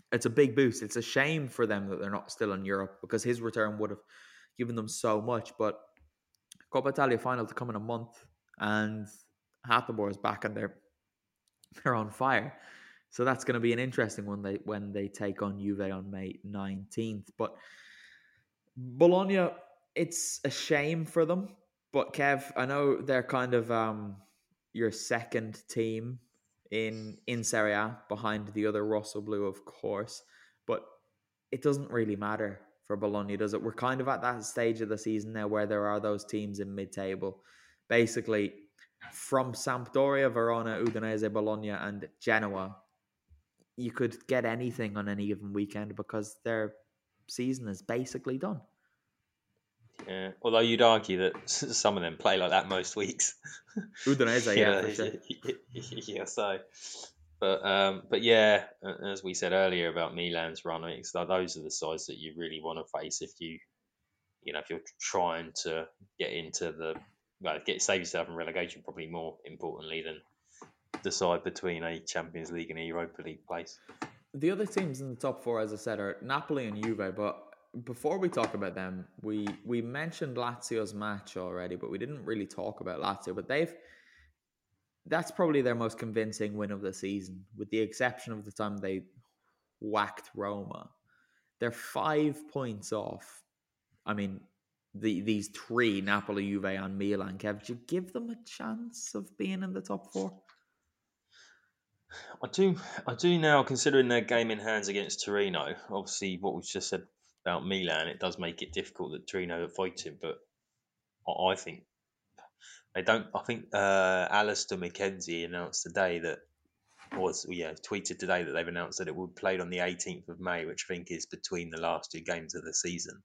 it's a big boost. It's a shame for them that they're not still in Europe because his return would have given them so much. But Coppa Italia final to come in a month, and Hateboer is back and they're they're on fire. So that's going to be an interesting one they when they take on Juve on May nineteenth. But Bologna, it's a shame for them. But Kev, I know they're kind of um, your second team in in Serie A behind the other Rosso Blue, of course. But it doesn't really matter for Bologna, does it? We're kind of at that stage of the season now where there are those teams in mid-table. Basically, from Sampdoria, Verona, Udinese, Bologna, and Genoa, you could get anything on any given weekend because their season is basically done. Yeah, although you'd argue that some of them play like that most weeks. Udinese, yeah, for sure. Yeah, so, but um, but yeah, as we said earlier about Milan's run, it's like those are the sides that you really want to face if you, you know, if you're trying to get into the, well, get save yourself from relegation. Probably more importantly than decide between a Champions League and a Europa League place. The other teams in the top four, as I said, are Napoli and Juve, but before we talk about them, we we mentioned Lazio's match already, but we didn't really talk about Lazio. But they've that's probably their most convincing win of the season, with the exception of the time they whacked Roma. They're five points off. I mean, the these three, Napoli, Juve, and Milan. Kev, do you give them a chance of being in the top four? I do, I do now, considering their game in hands against Torino. Obviously, what we've just said about Milan, it does make it difficult that Torino are fighting, but I, I think they don't. I think uh, Alistair McKenzie announced today that, or yeah, tweeted today that they've announced that it will be played on the eighteenth of May, which I think is between the last two games of the season.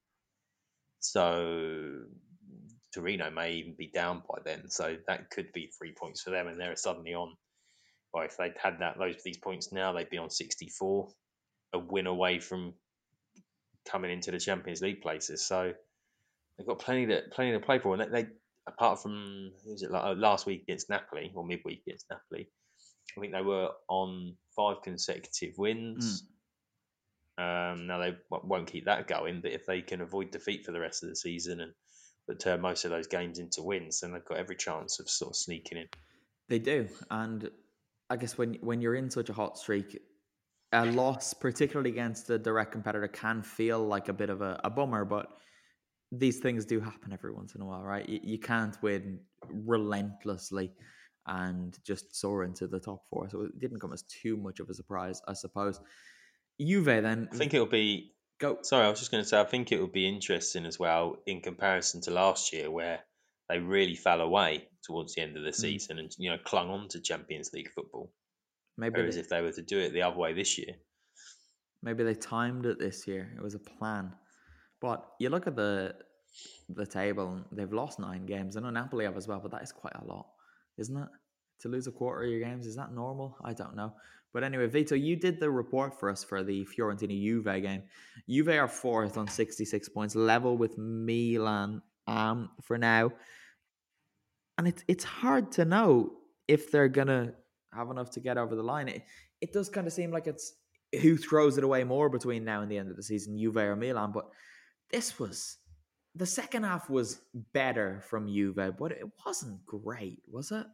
So Torino may even be down by then, so that could be three points for them, and they're suddenly on. Well, if they'd had that those these points now, they'd be on sixty-four, a win away from coming into the Champions League places. So they've got plenty to plenty to play for. And they, they apart from who was it like, last week against Napoli or midweek against Napoli, I think they were on five consecutive wins. Mm. Um, now they won't keep that going, but if they can avoid defeat for the rest of the season and but turn most of those games into wins, then they've got every chance of sort of sneaking in. They do, and I guess when when you're in such a hot streak, a loss, particularly against a direct competitor, can feel like a bit of a, a bummer, but these things do happen every once in a while, right? You, you can't win relentlessly and just soar into the top four, so it didn't come as too much of a surprise, I suppose. Juve then... I think it'll be... Go. Sorry, I was just going to say, I think it would be interesting as well in comparison to last year where they really fell away towards the end of the season mm. and, you know, clung on to Champions League football. Maybe Whereas they, if they were to do it the other way this year. Maybe they timed it this year. It was a plan. But you look at the the table, they've lost nine games. I know Napoli have as well, but that is quite a lot, isn't it? To lose a quarter of your games, is that normal? I don't know. But anyway, Vito, you did the report for us for the Fiorentina-Juve game. Juve are fourth on sixty-six points, level with Milan um, for now. And it's it's hard to know if they're going to have enough to get over the line. It, it does kind of seem like it's who throws it away more between now and the end of the season, Juve or Milan. But this was... The second half was better from Juve, but it wasn't great, was it?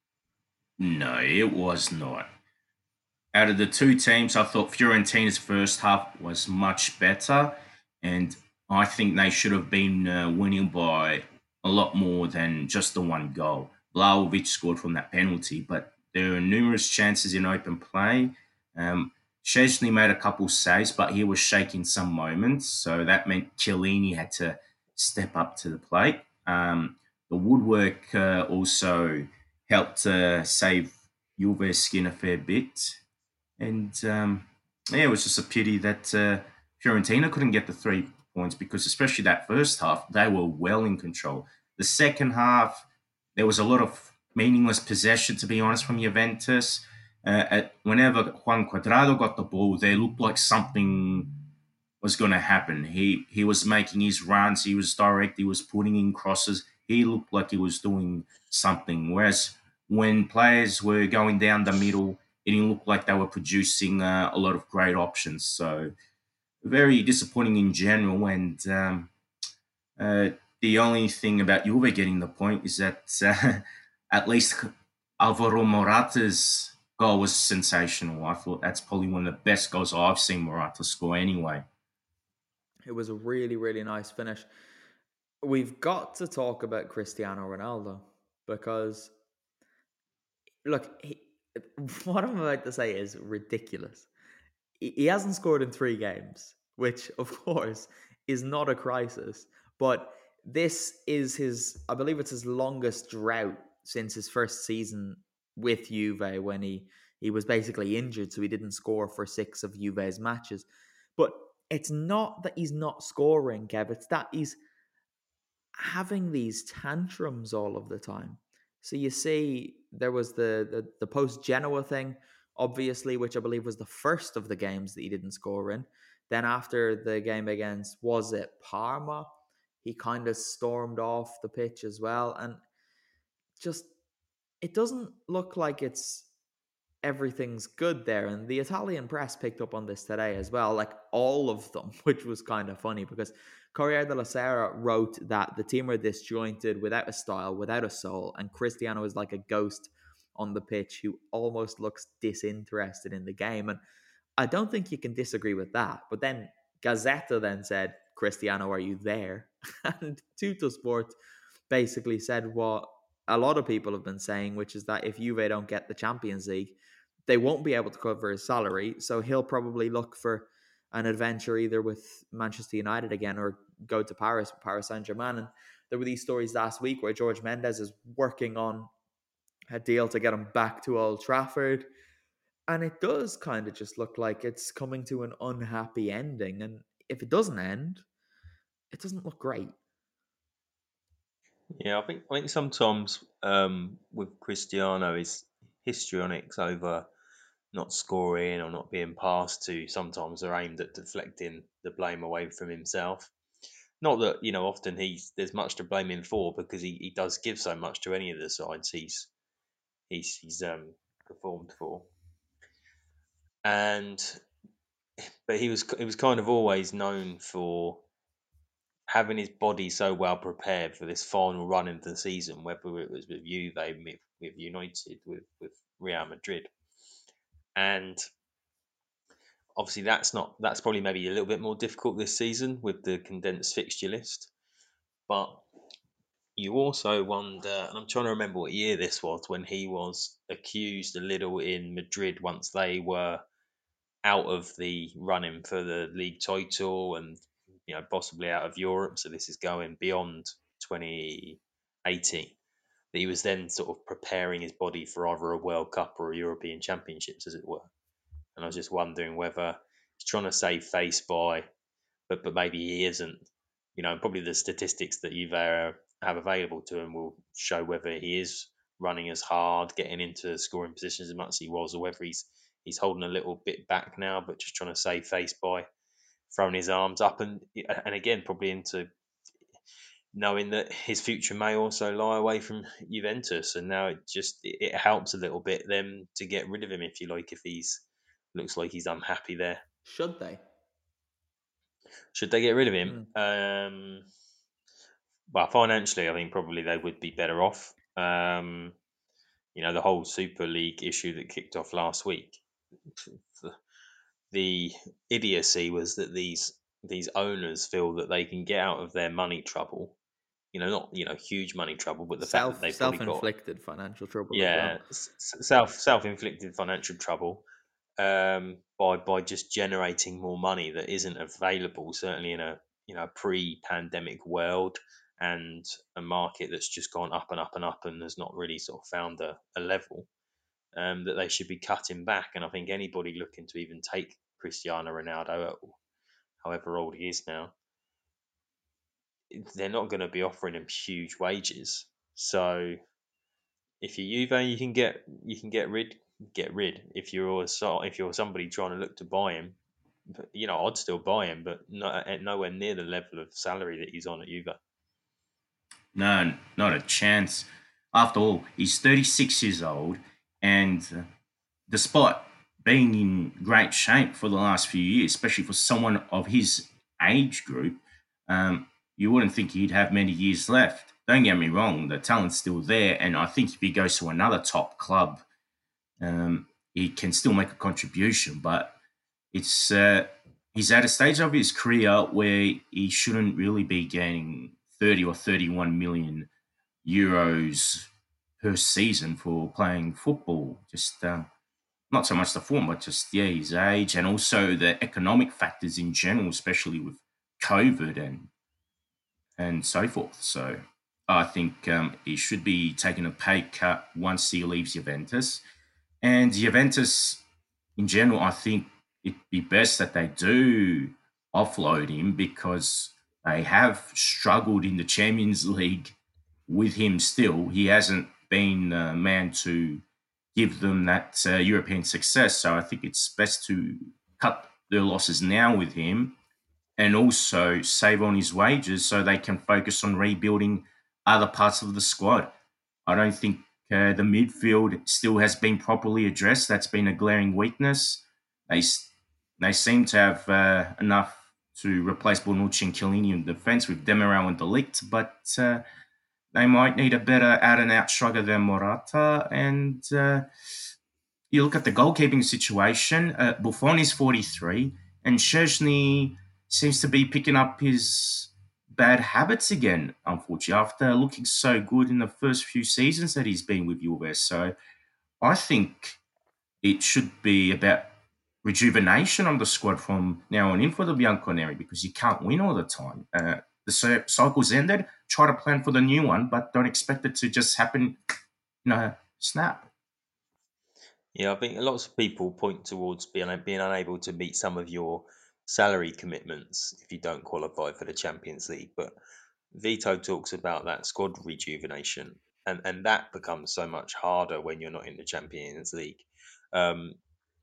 No, it was not. Out of the two teams, I thought Fiorentina's first half was much better, and I think they should have been uh, winning by a lot more than just the one goal. Vlahovic scored from that penalty, but there were numerous chances in open play. Um, Szczesny made a couple saves, but he was shaking some moments, so that meant Chiellini had to step up to the plate. Um, the woodwork uh, also helped uh, save Juve's skin a fair bit. And um, yeah, it was just a pity that uh, Fiorentina couldn't get the three points because especially that first half, they were well in control. The second half, there was a lot of meaningless possession, to be honest, from Juventus. Uh, at, whenever Juan Cuadrado got the ball, they looked like something was going to happen. He he was making his runs. He was direct. He was putting in crosses. He looked like he was doing something. Whereas when players were going down the middle, it didn't look like they were producing uh, a lot of great options. So very disappointing in general. And um, uh, the only thing about Juve getting the point is that uh, at least Alvaro Morata's goal was sensational. I thought that's probably one of the best goals I've seen Morata score anyway. It was a really, really nice finish. We've got to talk about Cristiano Ronaldo because, look, he, what I'm about to say is ridiculous. He hasn't scored in three games, which, of course, is not a crisis. But this is his, I believe it's his longest drought since his first season with Juve, when he, he was basically injured, so he didn't score for six of Juve's matches. But it's not that he's not scoring, Kev. It's that he's having these tantrums all of the time. So you see, there was the, the, the post-Genoa thing, obviously, which I believe was the first of the games that he didn't score in. Then after the game against, was it Parma? He kind of stormed off the pitch as well. And just, it doesn't look like it's everything's good there. And the Italian press picked up on this today as well, like all of them, which was kind of funny because Corriere della Sera wrote that the team are disjointed, without a style, without a soul, and Cristiano is like a ghost on the pitch who almost looks disinterested in the game. And I don't think you can disagree with that. But then Gazzetta then said, Cristiano, are you there? And Tuttosport basically said what a lot of people have been saying, which is that if Juve don't get the Champions League, they won't be able to cover his salary. So he'll probably look for an adventure either with Manchester United again or go to Paris, Paris Saint-Germain. And there were these stories last week where George Mendes is working on a deal to get him back to Old Trafford. And it does kind of just look like it's coming to an unhappy ending. And if it doesn't end, it doesn't look great. Yeah, I think I think sometimes um, with Cristiano, his histrionics over not scoring or not being passed to sometimes are aimed at deflecting the blame away from himself. Not that, you know, often he's there's much to blame him for, because he, he does give so much to any of the sides he's he's he's um, performed for. And but he was he was kind of always known for having his body so well prepared for this final run into the season, whether it was with Juve, with, with United, with, with Real Madrid. And obviously that's not that's probably maybe a little bit more difficult this season with the condensed fixture list. But you also wonder, and I'm trying to remember what year this was, when he was accused a little in Madrid once they were out of the running for the league title and, you know, possibly out of Europe. So this is going beyond twenty eighteen. That he was then sort of preparing his body for either a World Cup or a European Championships, as it were. And I was just wondering whether he's trying to save face by, but but maybe he isn't. You know, probably the statistics that you've uh, have available to him will show whether he is running as hard, getting into scoring positions as much as he was, or whether he's he's holding a little bit back now, but just trying to save face by throwing his arms up, and and again probably into knowing that his future may also lie away from Juventus, and now it just it helps a little bit them to get rid of him, if you like, if he's looks like he's unhappy there. Should they? Should they get rid of him? Mm. Um, well, financially, I think probably they would be better off. Um, you know, the whole Super League issue that kicked off last week. The idiocy was that these these owners feel that they can get out of their money trouble. You know, not you know huge money trouble, but the self, fact that they've self-inflicted got, financial trouble. Yeah, well. self self-inflicted financial trouble. Um, by by just generating more money that isn't available, certainly in a you know pre-pandemic world, and a market that's just gone up and up and up and has not really sort of found a, a level, um, that they should be cutting back. And I think anybody looking to even take Cristiano Ronaldo, however old he is now, they're not going to be offering him huge wages. So if you're Juve, you can get you can get rid. get rid if you're if you're somebody trying to look to buy him. You know, I'd still buy him, but not at nowhere near the level of salary that he's on at Juve. No, not a chance. After all, he's thirty-six years old, and despite being in great shape for the last few years, especially for someone of his age group, um, you wouldn't think he'd have many years left. Don't get me wrong, the talent's still there, and I think if he goes to another top club, um, he can still make a contribution. But it's uh, he's at a stage of his career where he shouldn't really be gaining thirty or thirty-one million euros per season for playing football. Just um, not so much the form, but just yeah, his age and also the economic factors in general, especially with COVID and and so forth. So I think um, he should be taking a pay cut once he leaves Juventus. And Juventus, in general, I think it'd be best that they do offload him because they have struggled in the Champions League with him still. He hasn't been a man to give them that uh, European success. So I think it's best to cut their losses now with him and also save on his wages so they can focus on rebuilding other parts of the squad. I don't think uh, the midfield still has been properly addressed. That's been a glaring weakness. They they seem to have uh, enough to replace Bonucci and Chiellini in defence with Demiral and De Ligt, but uh, they might need a better out-and-out striker than Morata. And uh, you look at the goalkeeping situation, uh, Buffon is forty-three, and Szczesny seems to be picking up his bad habits again, unfortunately, after looking so good in the first few seasons that he's been with Juve. So I think it should be about rejuvenation of the squad from now on in for the Bianconeri because you can't win all the time. Uh, the cycle's ended. Try to plan for the new one, but don't expect it to just happen in a snap. Yeah, I think lots of people point towards being being unable to meet some of your salary commitments if you don't qualify for the Champions League. But Vito talks about that squad rejuvenation, and, and that becomes so much harder when you're not in the Champions League. Um,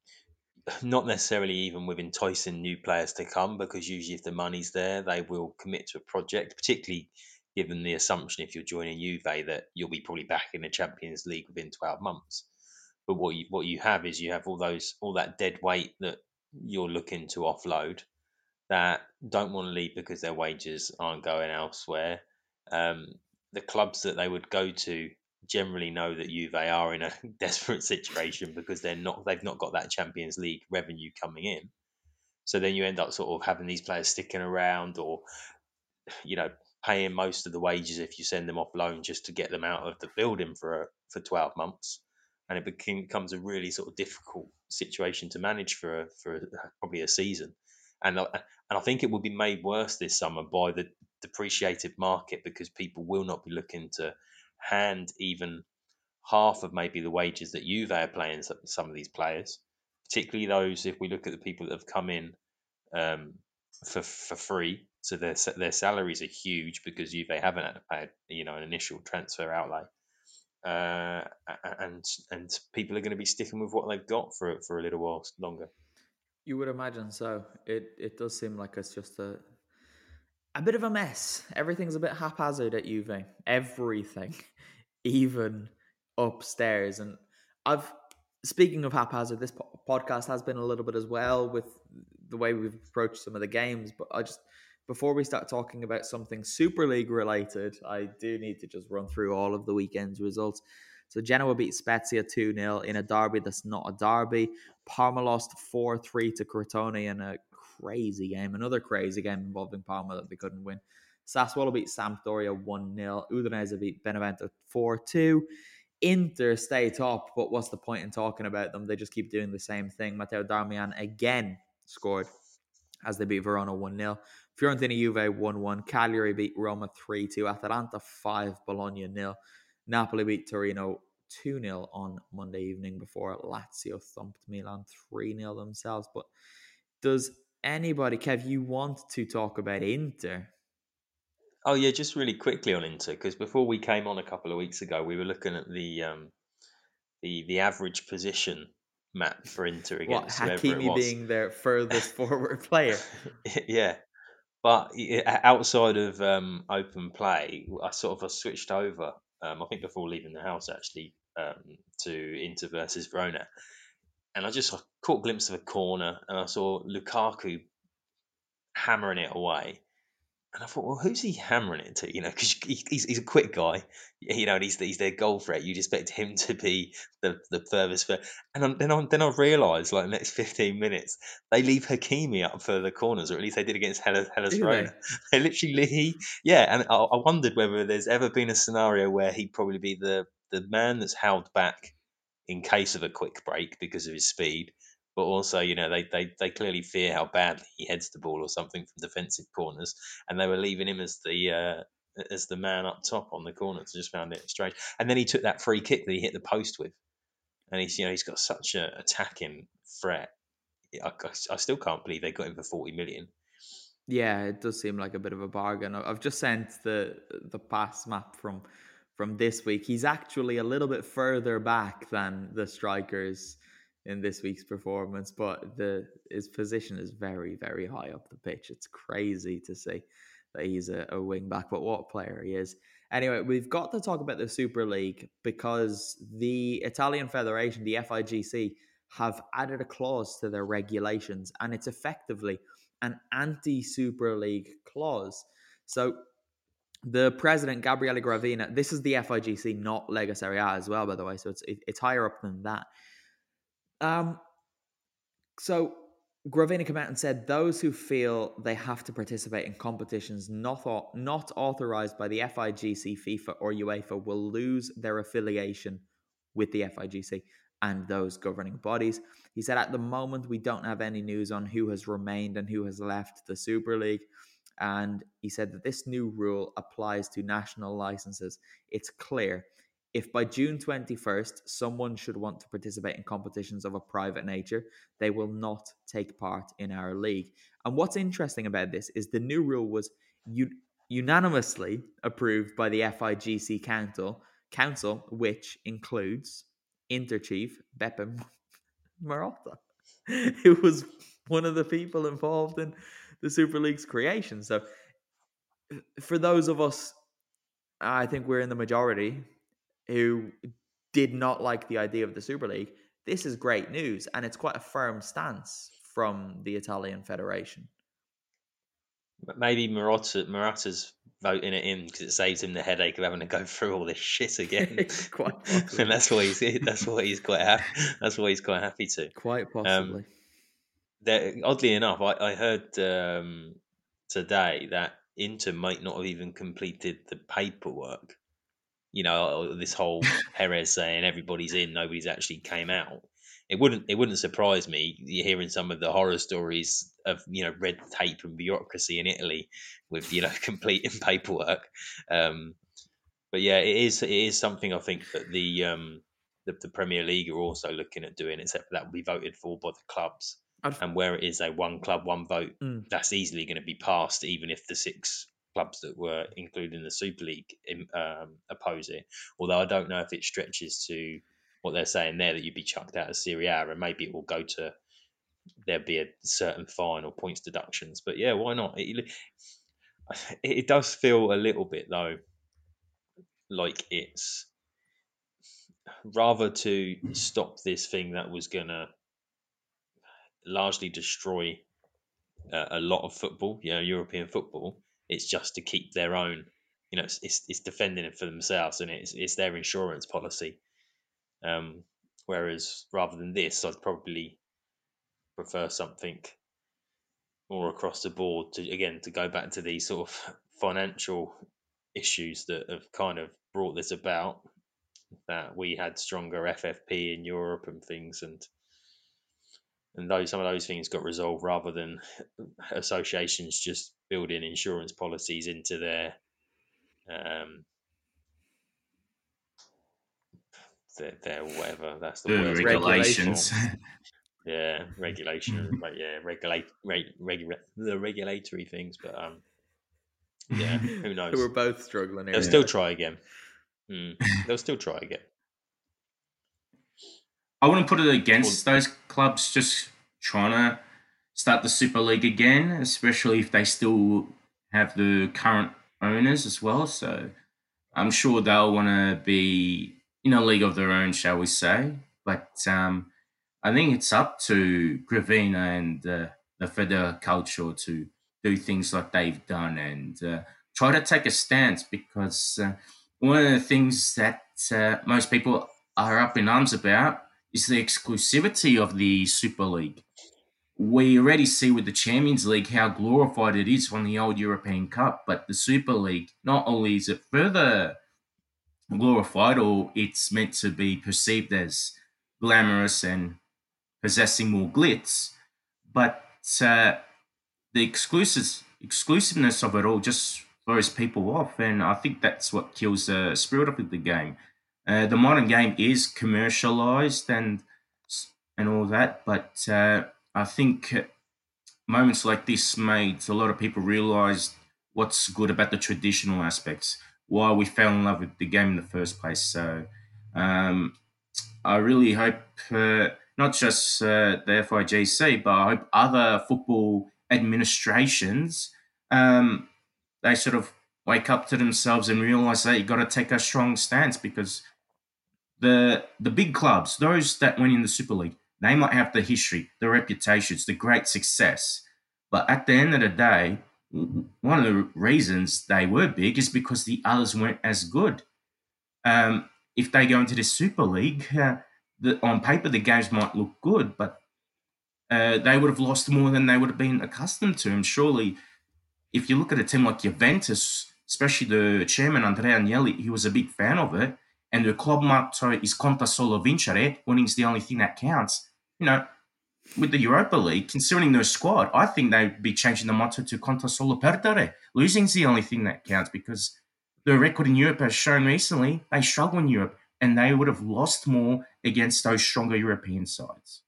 not necessarily even with enticing new players to come, because usually if the money's there, they will commit to a project, particularly given the assumption if you're joining Juve that you'll be probably back in the Champions League within twelve months. But what you what you have is you have all those all that dead weight that you're looking to offload that don't want to leave because their wages aren't going elsewhere. Um, the clubs that they would go to generally know that Juve are in a desperate situation because they're not they've not got that Champions League revenue coming in. So then you end up sort of having these players sticking around, or you know, paying most of the wages if you send them off loan just to get them out of the building for a, for twelve months, and it becomes a really sort of difficult situation to manage for a, for a, probably a season. And I, and I think it will be made worse this summer by the depreciated market because people will not be looking to hand even half of maybe the wages that Juve are paying some of these players, particularly those, if we look at the people that have come in um, for for free. So their their salaries are huge because Juve haven't had to pay, you know, an initial transfer outlay, uh, and and people are going to be sticking with what they've got for for a little while longer. You would imagine so. It it does seem like it's just a a bit of a mess. Everything's a bit haphazard at Juve. Everything, even upstairs. And I've speaking of haphazard, this po- podcast has been a little bit as well with the way we've approached some of the games. But I just before we start talking about something Super League related, I do need to just run through all of the weekend's results. So Genoa beat Spezia two nil in a derby that's not a derby. Parma lost four three to Crotone in a crazy game. Another crazy game involving Parma that they couldn't win. Sassuolo beat Sampdoria one nil. Udinese beat Benevento four two. Inter stay top, but what's the point in talking about them? They just keep doing the same thing. Matteo Darmian again scored as they beat Verona one nil. Fiorentina Juve one one. Cagliari beat Roma three two. Atalanta five. Bologna nil. Napoli beat Torino two nil on Monday evening before Lazio thumped Milan three nil themselves. But does anybody, Kev, you want to talk about Inter? Oh yeah, just really quickly on Inter, because before we came on a couple of weeks ago, we were looking at the um, the the average position map for Inter against what, whoever it Hakimi was. being their furthest forward player. Yeah, but outside of um, open play, I sort of switched over. Um, I think before leaving the house actually um, to Inter versus Verona, and I just caught a glimpse of a corner, and I saw Lukaku hammering it away. And I thought, well, who's he hammering it to? You know, because he's, he's a quick guy, you know, and he's he's their goal threat. You'd expect him to be the, the furthest. Fit. And then I, then I realised, like, the next fifteen minutes, they leave Hakimi up for the corners, or at least they did against Hellas, Hellas Verona. They? they literally, he, yeah. And I, I wondered whether there's ever been a scenario where he'd probably be the, the man that's held back in case of a quick break because of his speed. But also, you know, they, they, they clearly fear how badly he heads the ball or something from defensive corners, and they were leaving him as the uh, as the man up top on the corners. I just found it strange. And then he took that free kick that he hit the post with, and he's you know he's got such an attacking threat. I, I still can't believe they got him for forty million. Yeah, it does seem like a bit of a bargain. I've just sent the the pass map from from this week. He's actually a little bit further back than the strikers in this week's performance, but the his position is very, very high up the pitch. It's crazy to see that he's a, a wing back, but what a player he is. Anyway, we've got to talk about the Super League because the Italian Federation, the F I G C, have added a clause to their regulations, and it's effectively an anti-Super League clause. So the president, Gabriele Gravina, this is the F I G C, not Lega Serie A as well, by the way, so it's it, it's higher up than that. Um, so Gravina came out and said those who feel they have to participate in competitions not not authorized by the F I G C, FIFA, or UEFA will lose their affiliation with the F I G C and those governing bodies. He said, at the moment, we don't have any news on who has remained and who has left the Super League. And he said that this new rule applies to national licenses. It's clear. If by June twenty-first, someone should want to participate in competitions of a private nature, they will not take part in our league. And what's interesting about this is the new rule was u- unanimously approved by the F I G C Council, Council, which includes Interchief Beppe Marotta, who was one of the people involved in the Super League's creation. So for those of us, I think we're in the majority, who did not like the idea of the Super League, this is great news, and it's quite a firm stance from the Italian Federation. Maybe Marotta, Marotta's voting it in because it saves him the headache of having to go through all this shit again. Quite possibly. And that's what he's that's what he's quite happy. That's what he's quite happy to. Quite possibly. Um, there, oddly enough, I, I heard um, today that Inter might not have even completed the paperwork. You know, this whole Perez saying everybody's in, nobody's actually came out. It wouldn't it wouldn't surprise me hearing some of the horror stories of, you know, red tape and bureaucracy in Italy with, you know, completing paperwork. Um, but yeah, it is it is something I think that the um, the, the Premier League are also looking at doing, except that will be voted for by the clubs. I'd... And where it is a one club, one vote, mm. that's easily going to be passed, even if the six clubs that were included in the Super League um, oppose it. Although I don't know if it stretches to what they're saying there, that you'd be chucked out of Serie A, and maybe it will go to there'll be a certain fine or points deductions. But yeah, why not? It, it does feel a little bit though like it's rather to stop this thing that was gonna largely destroy uh, a lot of football, you know, European football. It's just to keep their own, you know, it's it's, it's defending it for themselves, and it's it's their insurance policy. Um, whereas rather than this, I'd probably prefer something more across the board to, again, to go back to these sort of financial issues that have kind of brought this about, that we had stronger F F P in Europe and things, and and those some of those things got resolved rather than associations just building insurance policies into their um their, their whatever that's the, the word regulations. yeah, regulation, yeah, regulate, reg, regu, the regulatory things, but um, yeah, who knows? We're both struggling here. They'll still try again. Mm, they'll still try again. I wouldn't put it against those clubs just trying to start the Super League again, especially if they still have the current owners as well. So I'm sure they'll want to be in a league of their own, shall we say. But um, I think it's up to Gravina and uh, the Federcalcio to do things like they've done and uh, try to take a stance, because uh, one of the things that uh, most people are up in arms about is the exclusivity of the Super League. We already see with the Champions League how glorified it is from the old European Cup, but the Super League, not only is it further glorified, or it's meant to be perceived as glamorous and possessing more glitz, but uh, the exclusive exclusiveness of it all just throws people off, and I think that's what kills the spirit of the game. Uh, the modern game is commercialized and and all that, but uh, I think moments like this made a lot of people realize what's good about the traditional aspects, why we fell in love with the game in the first place. So um, I really hope uh, not just uh, the F I G C, but I hope other football administrations, um, they sort of wake up to themselves and realize that you got to take a strong stance, because the the big clubs, those that went in the Super League, they might have the history, the reputations, the great success, but at the end of the day, one of the reasons they were big is because the others weren't as good. Um, if they go into the Super League, uh, the, on paper the games might look good, but uh, they would have lost more than they would have been accustomed to. And surely, if you look at a team like Juventus, especially the chairman Andrea Agnelli, he was a big fan of it, and the club motto is "Conta solo vincere," winning is the only thing that counts. You know, with the Europa League, considering their squad, I think they'd be changing the motto to "Conta solo perdere." Losing's the only thing that counts, because the record in Europe has shown recently they struggle in Europe, and they would have lost more against those stronger European sides.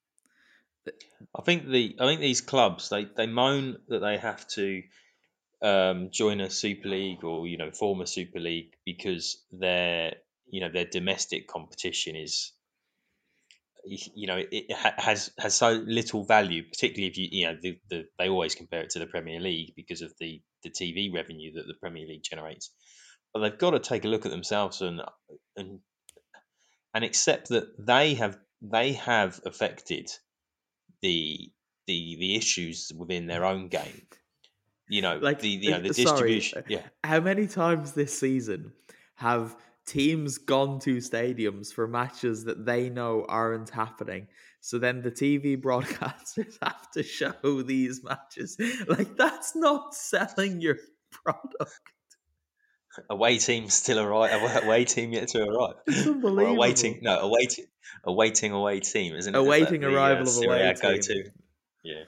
I think the I think these clubs they, they moan that they have to um, join a Super League or you know form a Super League because their you know their domestic competition is you know it has has so little value, particularly if you you know the, the, they always compare it to the Premier League because of the the T V revenue that the Premier League generates. But they've got to take a look at themselves and and and accept that they have they have affected the the the issues within their own game. You know, Like, the you know the uh, sorry, distribution. Yeah, how many times this season have teams gone to stadiums for matches that they know aren't happening? So then the T V broadcasters have to show these matches. Like, that's not selling your product. away team still arrive. Away team yet to arrive. It's Or unbelievable. awaiting no awaiting awaiting away team, isn't it? Awaiting Is that the, arrival uh, of Serie away A team. go-to? Yeah.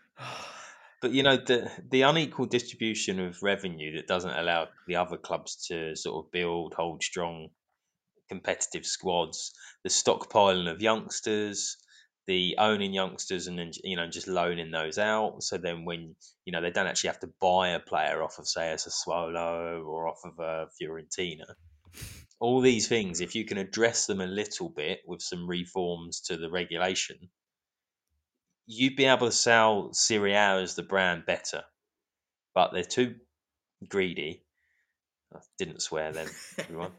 But you know the the unequal distribution of revenue that doesn't allow the other clubs to sort of build, hold strong, competitive squads, the stockpiling of youngsters, the owning youngsters, and then you know just loaning those out. So then when you know they don't actually have to buy a player off of say a Sassuolo or off of a Fiorentina. All these things, if you can address them a little bit with some reforms to the regulation, you'd be able to sell Serie A as the brand better. But they're too greedy. I didn't swear then, everyone.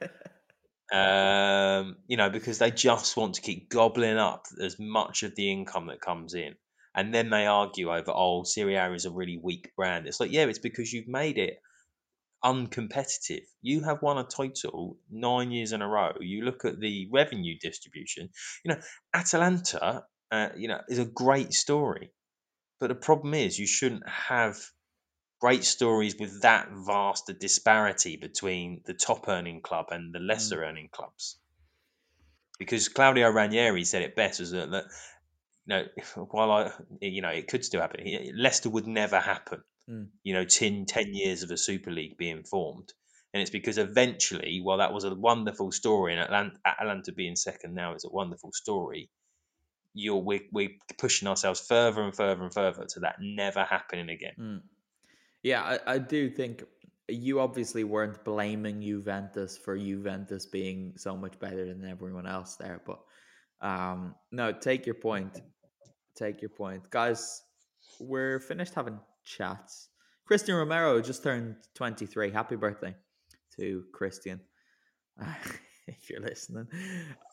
um, you know, because they just want to keep gobbling up as much of the income that comes in. And then they argue over, oh, Serie A is a really weak brand. It's like, yeah, it's because you've made it uncompetitive. You have won a title nine years in a row. You look at the revenue distribution. You know, Atalanta, uh, you know, is a great story. But the problem is you shouldn't have great stories with that vast a disparity between the top earning club and the lesser mm. earning clubs. Because Claudio Ranieri said it best, was that, that you know, while I, you know, it could still happen, Leicester would never happen. Mm. You know, ten, ten years of a Super League being formed. And it's because eventually, while that was a wonderful story, and Atlanta, Atlanta being second now is a wonderful story, you're we're, we're pushing ourselves further and further and further to that never happening again. Mm. Yeah, I, I do think you obviously weren't blaming Juventus for Juventus being so much better than everyone else there. But um, no, take your point. Take your point. Guys, we're finished having chats. Christian Romero just turned twenty-three. Happy birthday to Christian. Uh, if you're listening.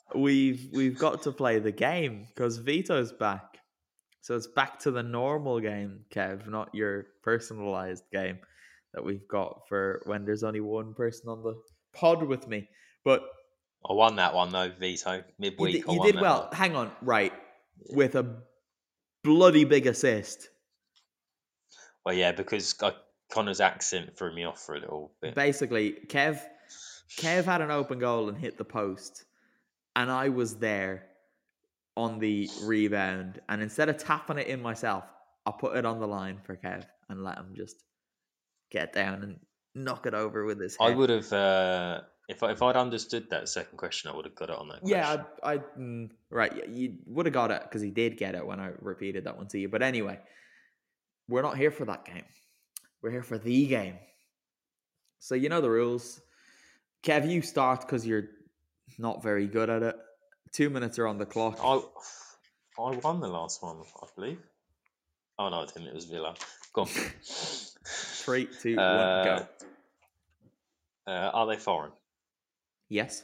we've we've got to play the game because Vito's back. So it's back to the normal game, Kev, not your personalized game that we've got for when there's only one person on the pod with me. But I won that one though, Vito. you Midweek, did, I you won did that well. one. Hang on, right. With a bloody big assist. Well, yeah, because I, Connor's accent threw me off for a little bit. Basically, Kev Kev had an open goal and hit the post. And I was there on the rebound. And instead of tapping it in myself, I put it on the line for Kev and let him just get down and knock it over with his head. I would have, uh, if, I, if I'd understood that second question, I would have got it on that question. Yeah, I, I mm, right. You would have got it because he did get it when I repeated that one to you. But anyway, we're not here for that game. We're here for the game. So you know the rules. Kev, you start because you're not very good at it. Two minutes are on the clock. I, I won the last one, I believe. Oh, no, I didn't. It was Villa. Go on. Three, two, Uh, one, go. Uh, are they foreign? Yes.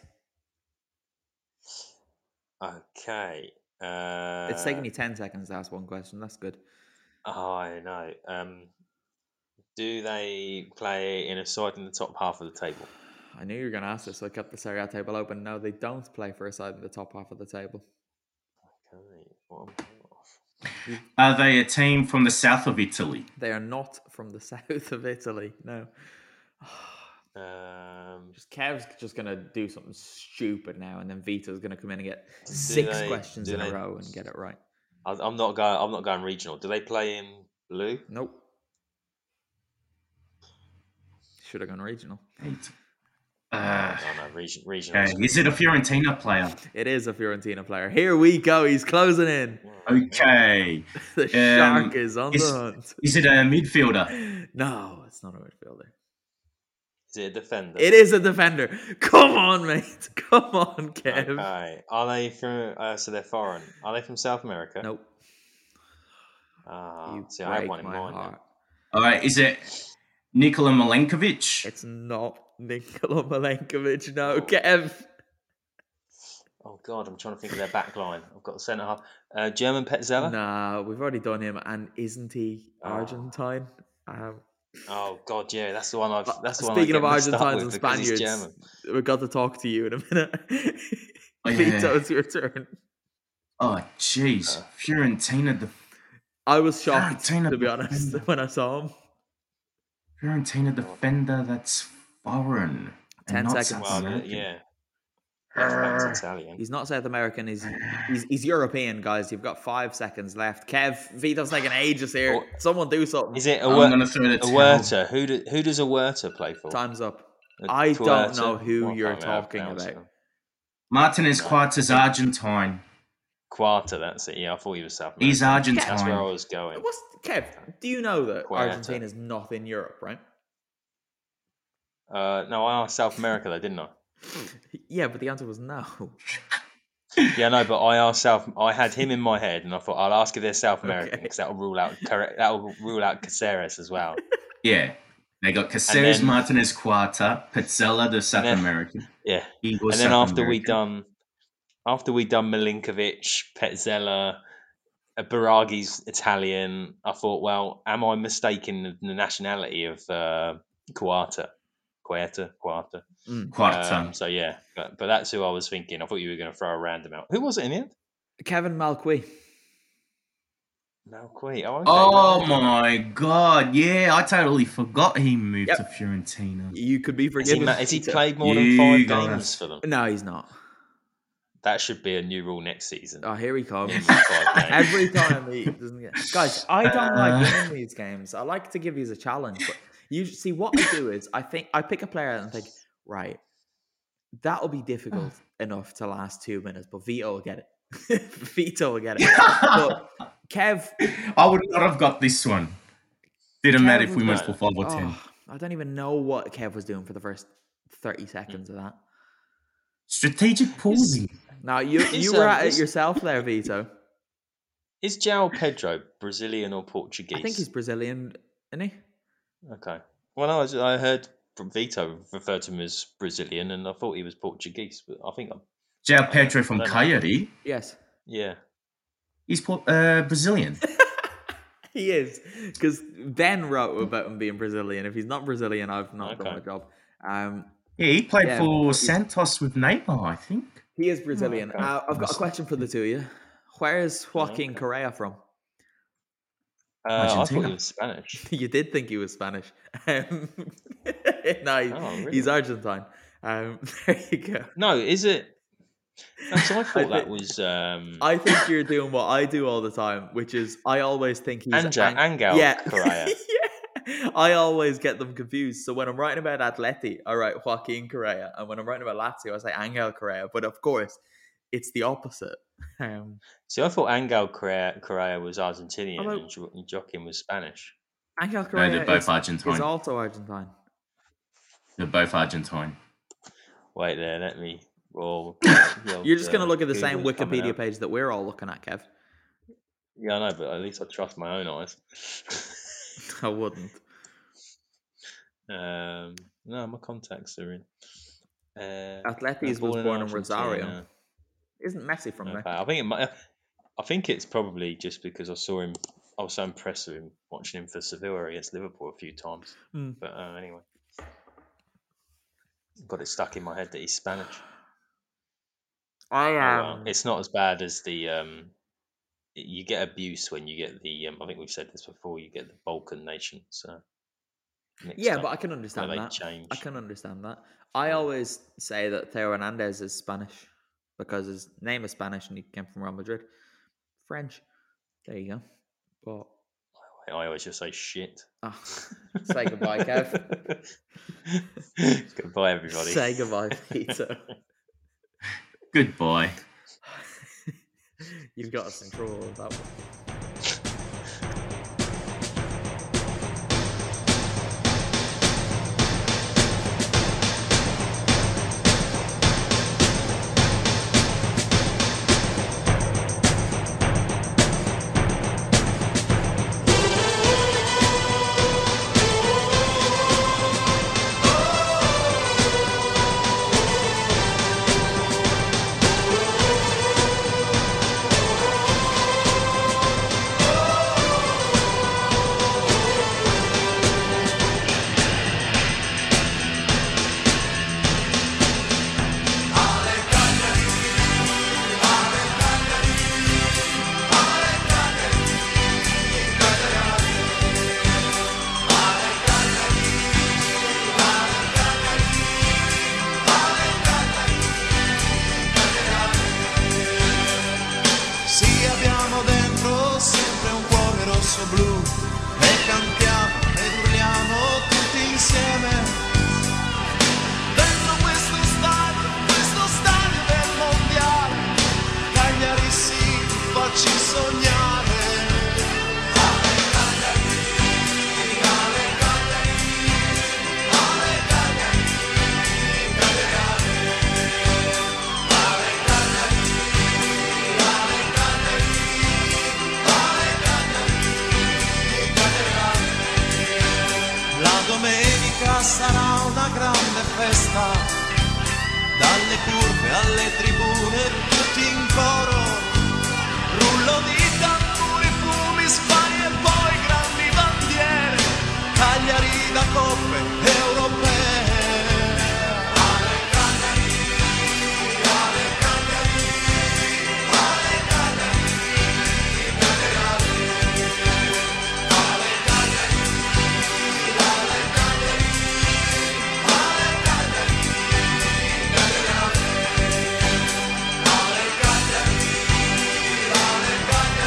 Okay. Uh, It's taking you ten seconds to ask one question. That's good. Oh, I know. Um, do they play in a side in the top half of the table? I knew you were going to ask this, so I kept the Serie A table open. No, they don't play for a side in the top half of the table. Okay. Well, Are they a team from the south of Italy? They are not from the south of Italy. No. um, Just Kev's just going to do something stupid now, and then Vito's going to come in and get six they- questions do in they- a row and get it right. I- I'm not going. I'm not going regional. Do they play in blue? Nope. Should have gone regional. Uh, No, no, region, regional. okay. Is it a Fiorentina player? It is a Fiorentina player. Here we go. He's closing in. Okay. The Um, shark is on is, the hunt. is it a midfielder? No, it's not a midfielder. Is it a defender? It is a defender. Come on, mate. Come on, Kev. Okay. Are they from? Uh, so they're foreign. Are they from South America? Nope. Ah, You see, I had break one in my mind. heart. All right. Is it Nikola Milenkovic? It's not Nikola Milenkovic. No, Kev. Oh God, I'm trying to think of their back line. I've got the centre half. Uh, German Petzela. Nah, we've already done him. And isn't he Oh. Argentine? Um, Oh God, yeah, that's the one I've. That's the one. Speaking I of get mixed up Argentines with and because he's Spaniards, German. we've got to talk to you in a minute. Oh, yeah. Vito, it's your turn. Oh, jeez. Uh, Fiorentina. The I was shocked, Fiorentina to be honest, defender. when I saw him. Fiorentina defender that's foreign. Ten and not seconds. South Well, American. yeah, Err. that's Italian. He's not South American. He's, he's he's European, guys. You've got five seconds left. Kev, Vito's taking ages here. Oh. Someone do something. Is it a I'm gonna throw the towel. Huerta? Who do, who does a Huerta play for? Time's up. A I don't Huerta? know who Well, I you're can't remember how to talking pronounce about. it. Martinez Quartas Argentine. Quarta, that's it. Yeah, I thought he was South American. He's Argentine. That's where I was going. What's Kev? Do you know that Huerta. Argentina is not in Europe, right? Uh, no, I asked South America though, didn't I? Yeah, but the answer was no. Yeah, no, but I asked South. I had him in my head, and I thought I'll ask if they're South American Okay. because that'll rule out correct. That'll rule out Caceres as well. Yeah. They got Caceres, then- Martinez Quarta, Petzela, the South then- American. Yeah, He was and then South after we American. done, after we done Milinkovic, Petzela, uh, Baragi's Italian, I thought, well, am I mistaken the nationality of uh, Quarta? Quarta, Quarta. Quarta. Um, so yeah, but, but that's who I was thinking. I thought you were going to throw a random out. Who was it in the end? Kevin Malqui. Malqui. Oh, okay. Oh my god, yeah, I totally forgot he moved Yep. to Fiorentina. You could be Has he, forgiven. ma- has he Vito. played more than You five gotta- games for them? No, he's not. That should be a new rule next season. Oh, here he comes. Minimum five games. Every time he doesn't get. Guys, I don't Uh. like winning these games. I like to give you a challenge, but you see what I do is I think I pick a player and think, right, that'll be difficult enough to last two minutes, but Vito will get it. Vito will get it. But Kev, I would not have got this one. Didn't matter if Kev we was- went for five or ten. oh, I don't even know what Kev was doing for the first thirty seconds of that. Strategic pausing. Now you Is, you were um, at it is- yourself there, Vito. Is João Pedro Brazilian or Portuguese? I think he's Brazilian, isn't he? Okay. Well, no, I was- I heard from Vito refer to him as Brazilian, and I thought he was Portuguese, but I think I'm, João Pedro from Coyote. Yes. Yeah. He's uh, Brazilian. He is, because Ben wrote about him being Brazilian. If he's not Brazilian, I've not Okay. done my job. Um, Yeah, he played Yeah, for he's- Santos with Neymar, I think. he is Brazilian. Oh, okay. uh, I've got a question for the two of you. Where is Joaquin okay. Correa from? Uh, I thought Argentina. he was Spanish. You did think he was Spanish. Um, no, he- Oh, really? he's Argentine. Um, there you go. No, is it? No, so I thought I that thi- was um, I think you're doing what I do all the time, which is I always think he's Anja- Ang- Angel yeah. Correa. Yeah. I always get them confused. So when I'm writing about Atleti, I write Joaquin Correa, and when I'm writing about Lazio, I say Angel Correa. But of course, it's the opposite. Um, See, I thought Angel Correa, Correa was Argentinian Although- and Jo- and Joaquin was Spanish. Angel Correa they're both is, Argentine. is also Argentine. They're both Argentine. Wait there, let me. Well, You're just going to look at the same Wikipedia page that we're all looking at, Kev. Yeah, I know, but at least I trust my own eyes. I wouldn't. Um, no, my contacts are in. Uh, Atletis was born in Rosario. Isn't Messi from Okay, there? I think it might. I think it's probably just because I saw him. I was so impressed with him watching him for Sevilla against Liverpool a few times. Mm. But uh, anyway, got it stuck in my head that he's Spanish. I Oh, am. well, it's not as bad as the. Um, you get abuse when you get the. Um, I think we've said this before. You get the Balkan nations. So Yeah, but I can understand they that. change. I can understand that. I always say that Theo Hernandez is Spanish because his name is Spanish and he came from Real Madrid. French. There you go. But I always just say shit. oh, say goodbye, Kev. Goodbye, everybody. Say goodbye, Peter. Goodbye. You've got us in trouble with that one. Sì, abbiamo dentro sempre un cuore rosso blu e cantiamo ed urliamo tutti insieme. Dentro questo stadio, questo stadio del mondiale, Cagliari sì, facci sognare. Ale Cagliari, ale Cagliari, ale Cagliari, Cagliari, ale Cagliari. La domenica sarà una grande festa, dalle curve alle tribune tutti in coro, rullo di tamburi, fumi, spari e poi grandi bandiere, Cagliari da coppe europee. Ale Cagliari, ale Cagliari, ale Cagliari, Cagliari, ale Cagliari. Ale Cagliari,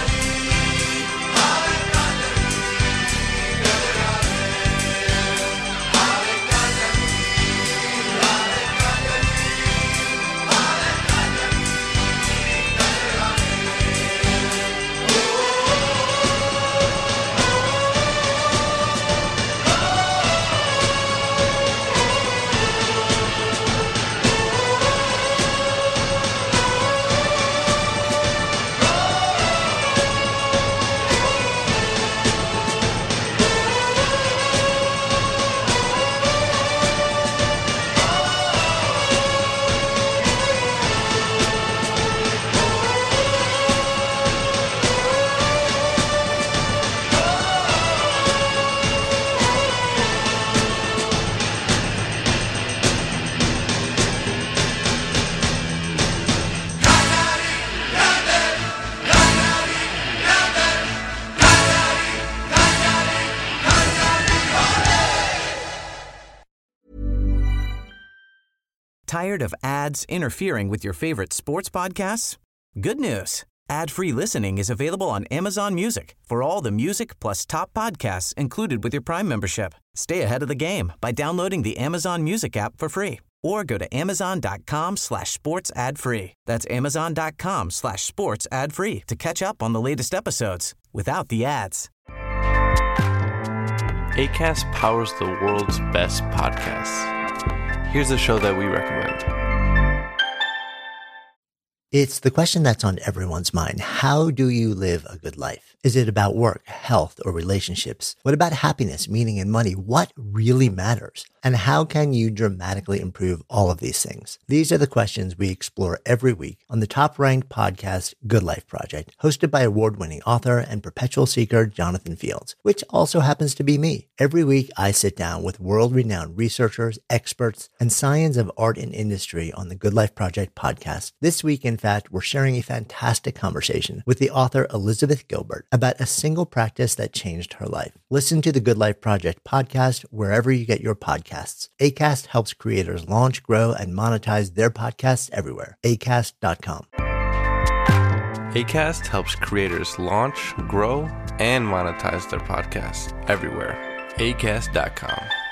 Tired of ads interfering with your favorite sports podcasts? Good news. Ad-free listening is available on Amazon Music for all the music plus top podcasts included with your Prime membership. Stay ahead of the game by downloading the Amazon Music app for free or go to amazon.com slash sports ad free. That's amazon.com slash sports ad free to catch up on the latest episodes without the ads. Acast powers the world's best podcasts. Here's a show that we recommend. It's the question that's on everyone's mind. How do you live a good life? Is it about work, health, or relationships? What about happiness, meaning, and money? What really matters? And how can you dramatically improve all of these things? These are the questions we explore every week on the top-ranked podcast, Good Life Project, hosted by award-winning author and perpetual seeker Jonathan Fields, which also happens to be me. Every week, I sit down with world-renowned researchers, experts, and science of art and industry on the Good Life Project podcast. This week, in fact, we're sharing a fantastic conversation with the author Elizabeth Gilbert about a single practice that changed her life. Listen to the Good Life Project podcast wherever you get your podcasts. Acast helps creators launch, grow, and monetize their podcasts everywhere. acast dot com. Acast helps creators launch, grow, and monetize their podcasts everywhere. acast dot com.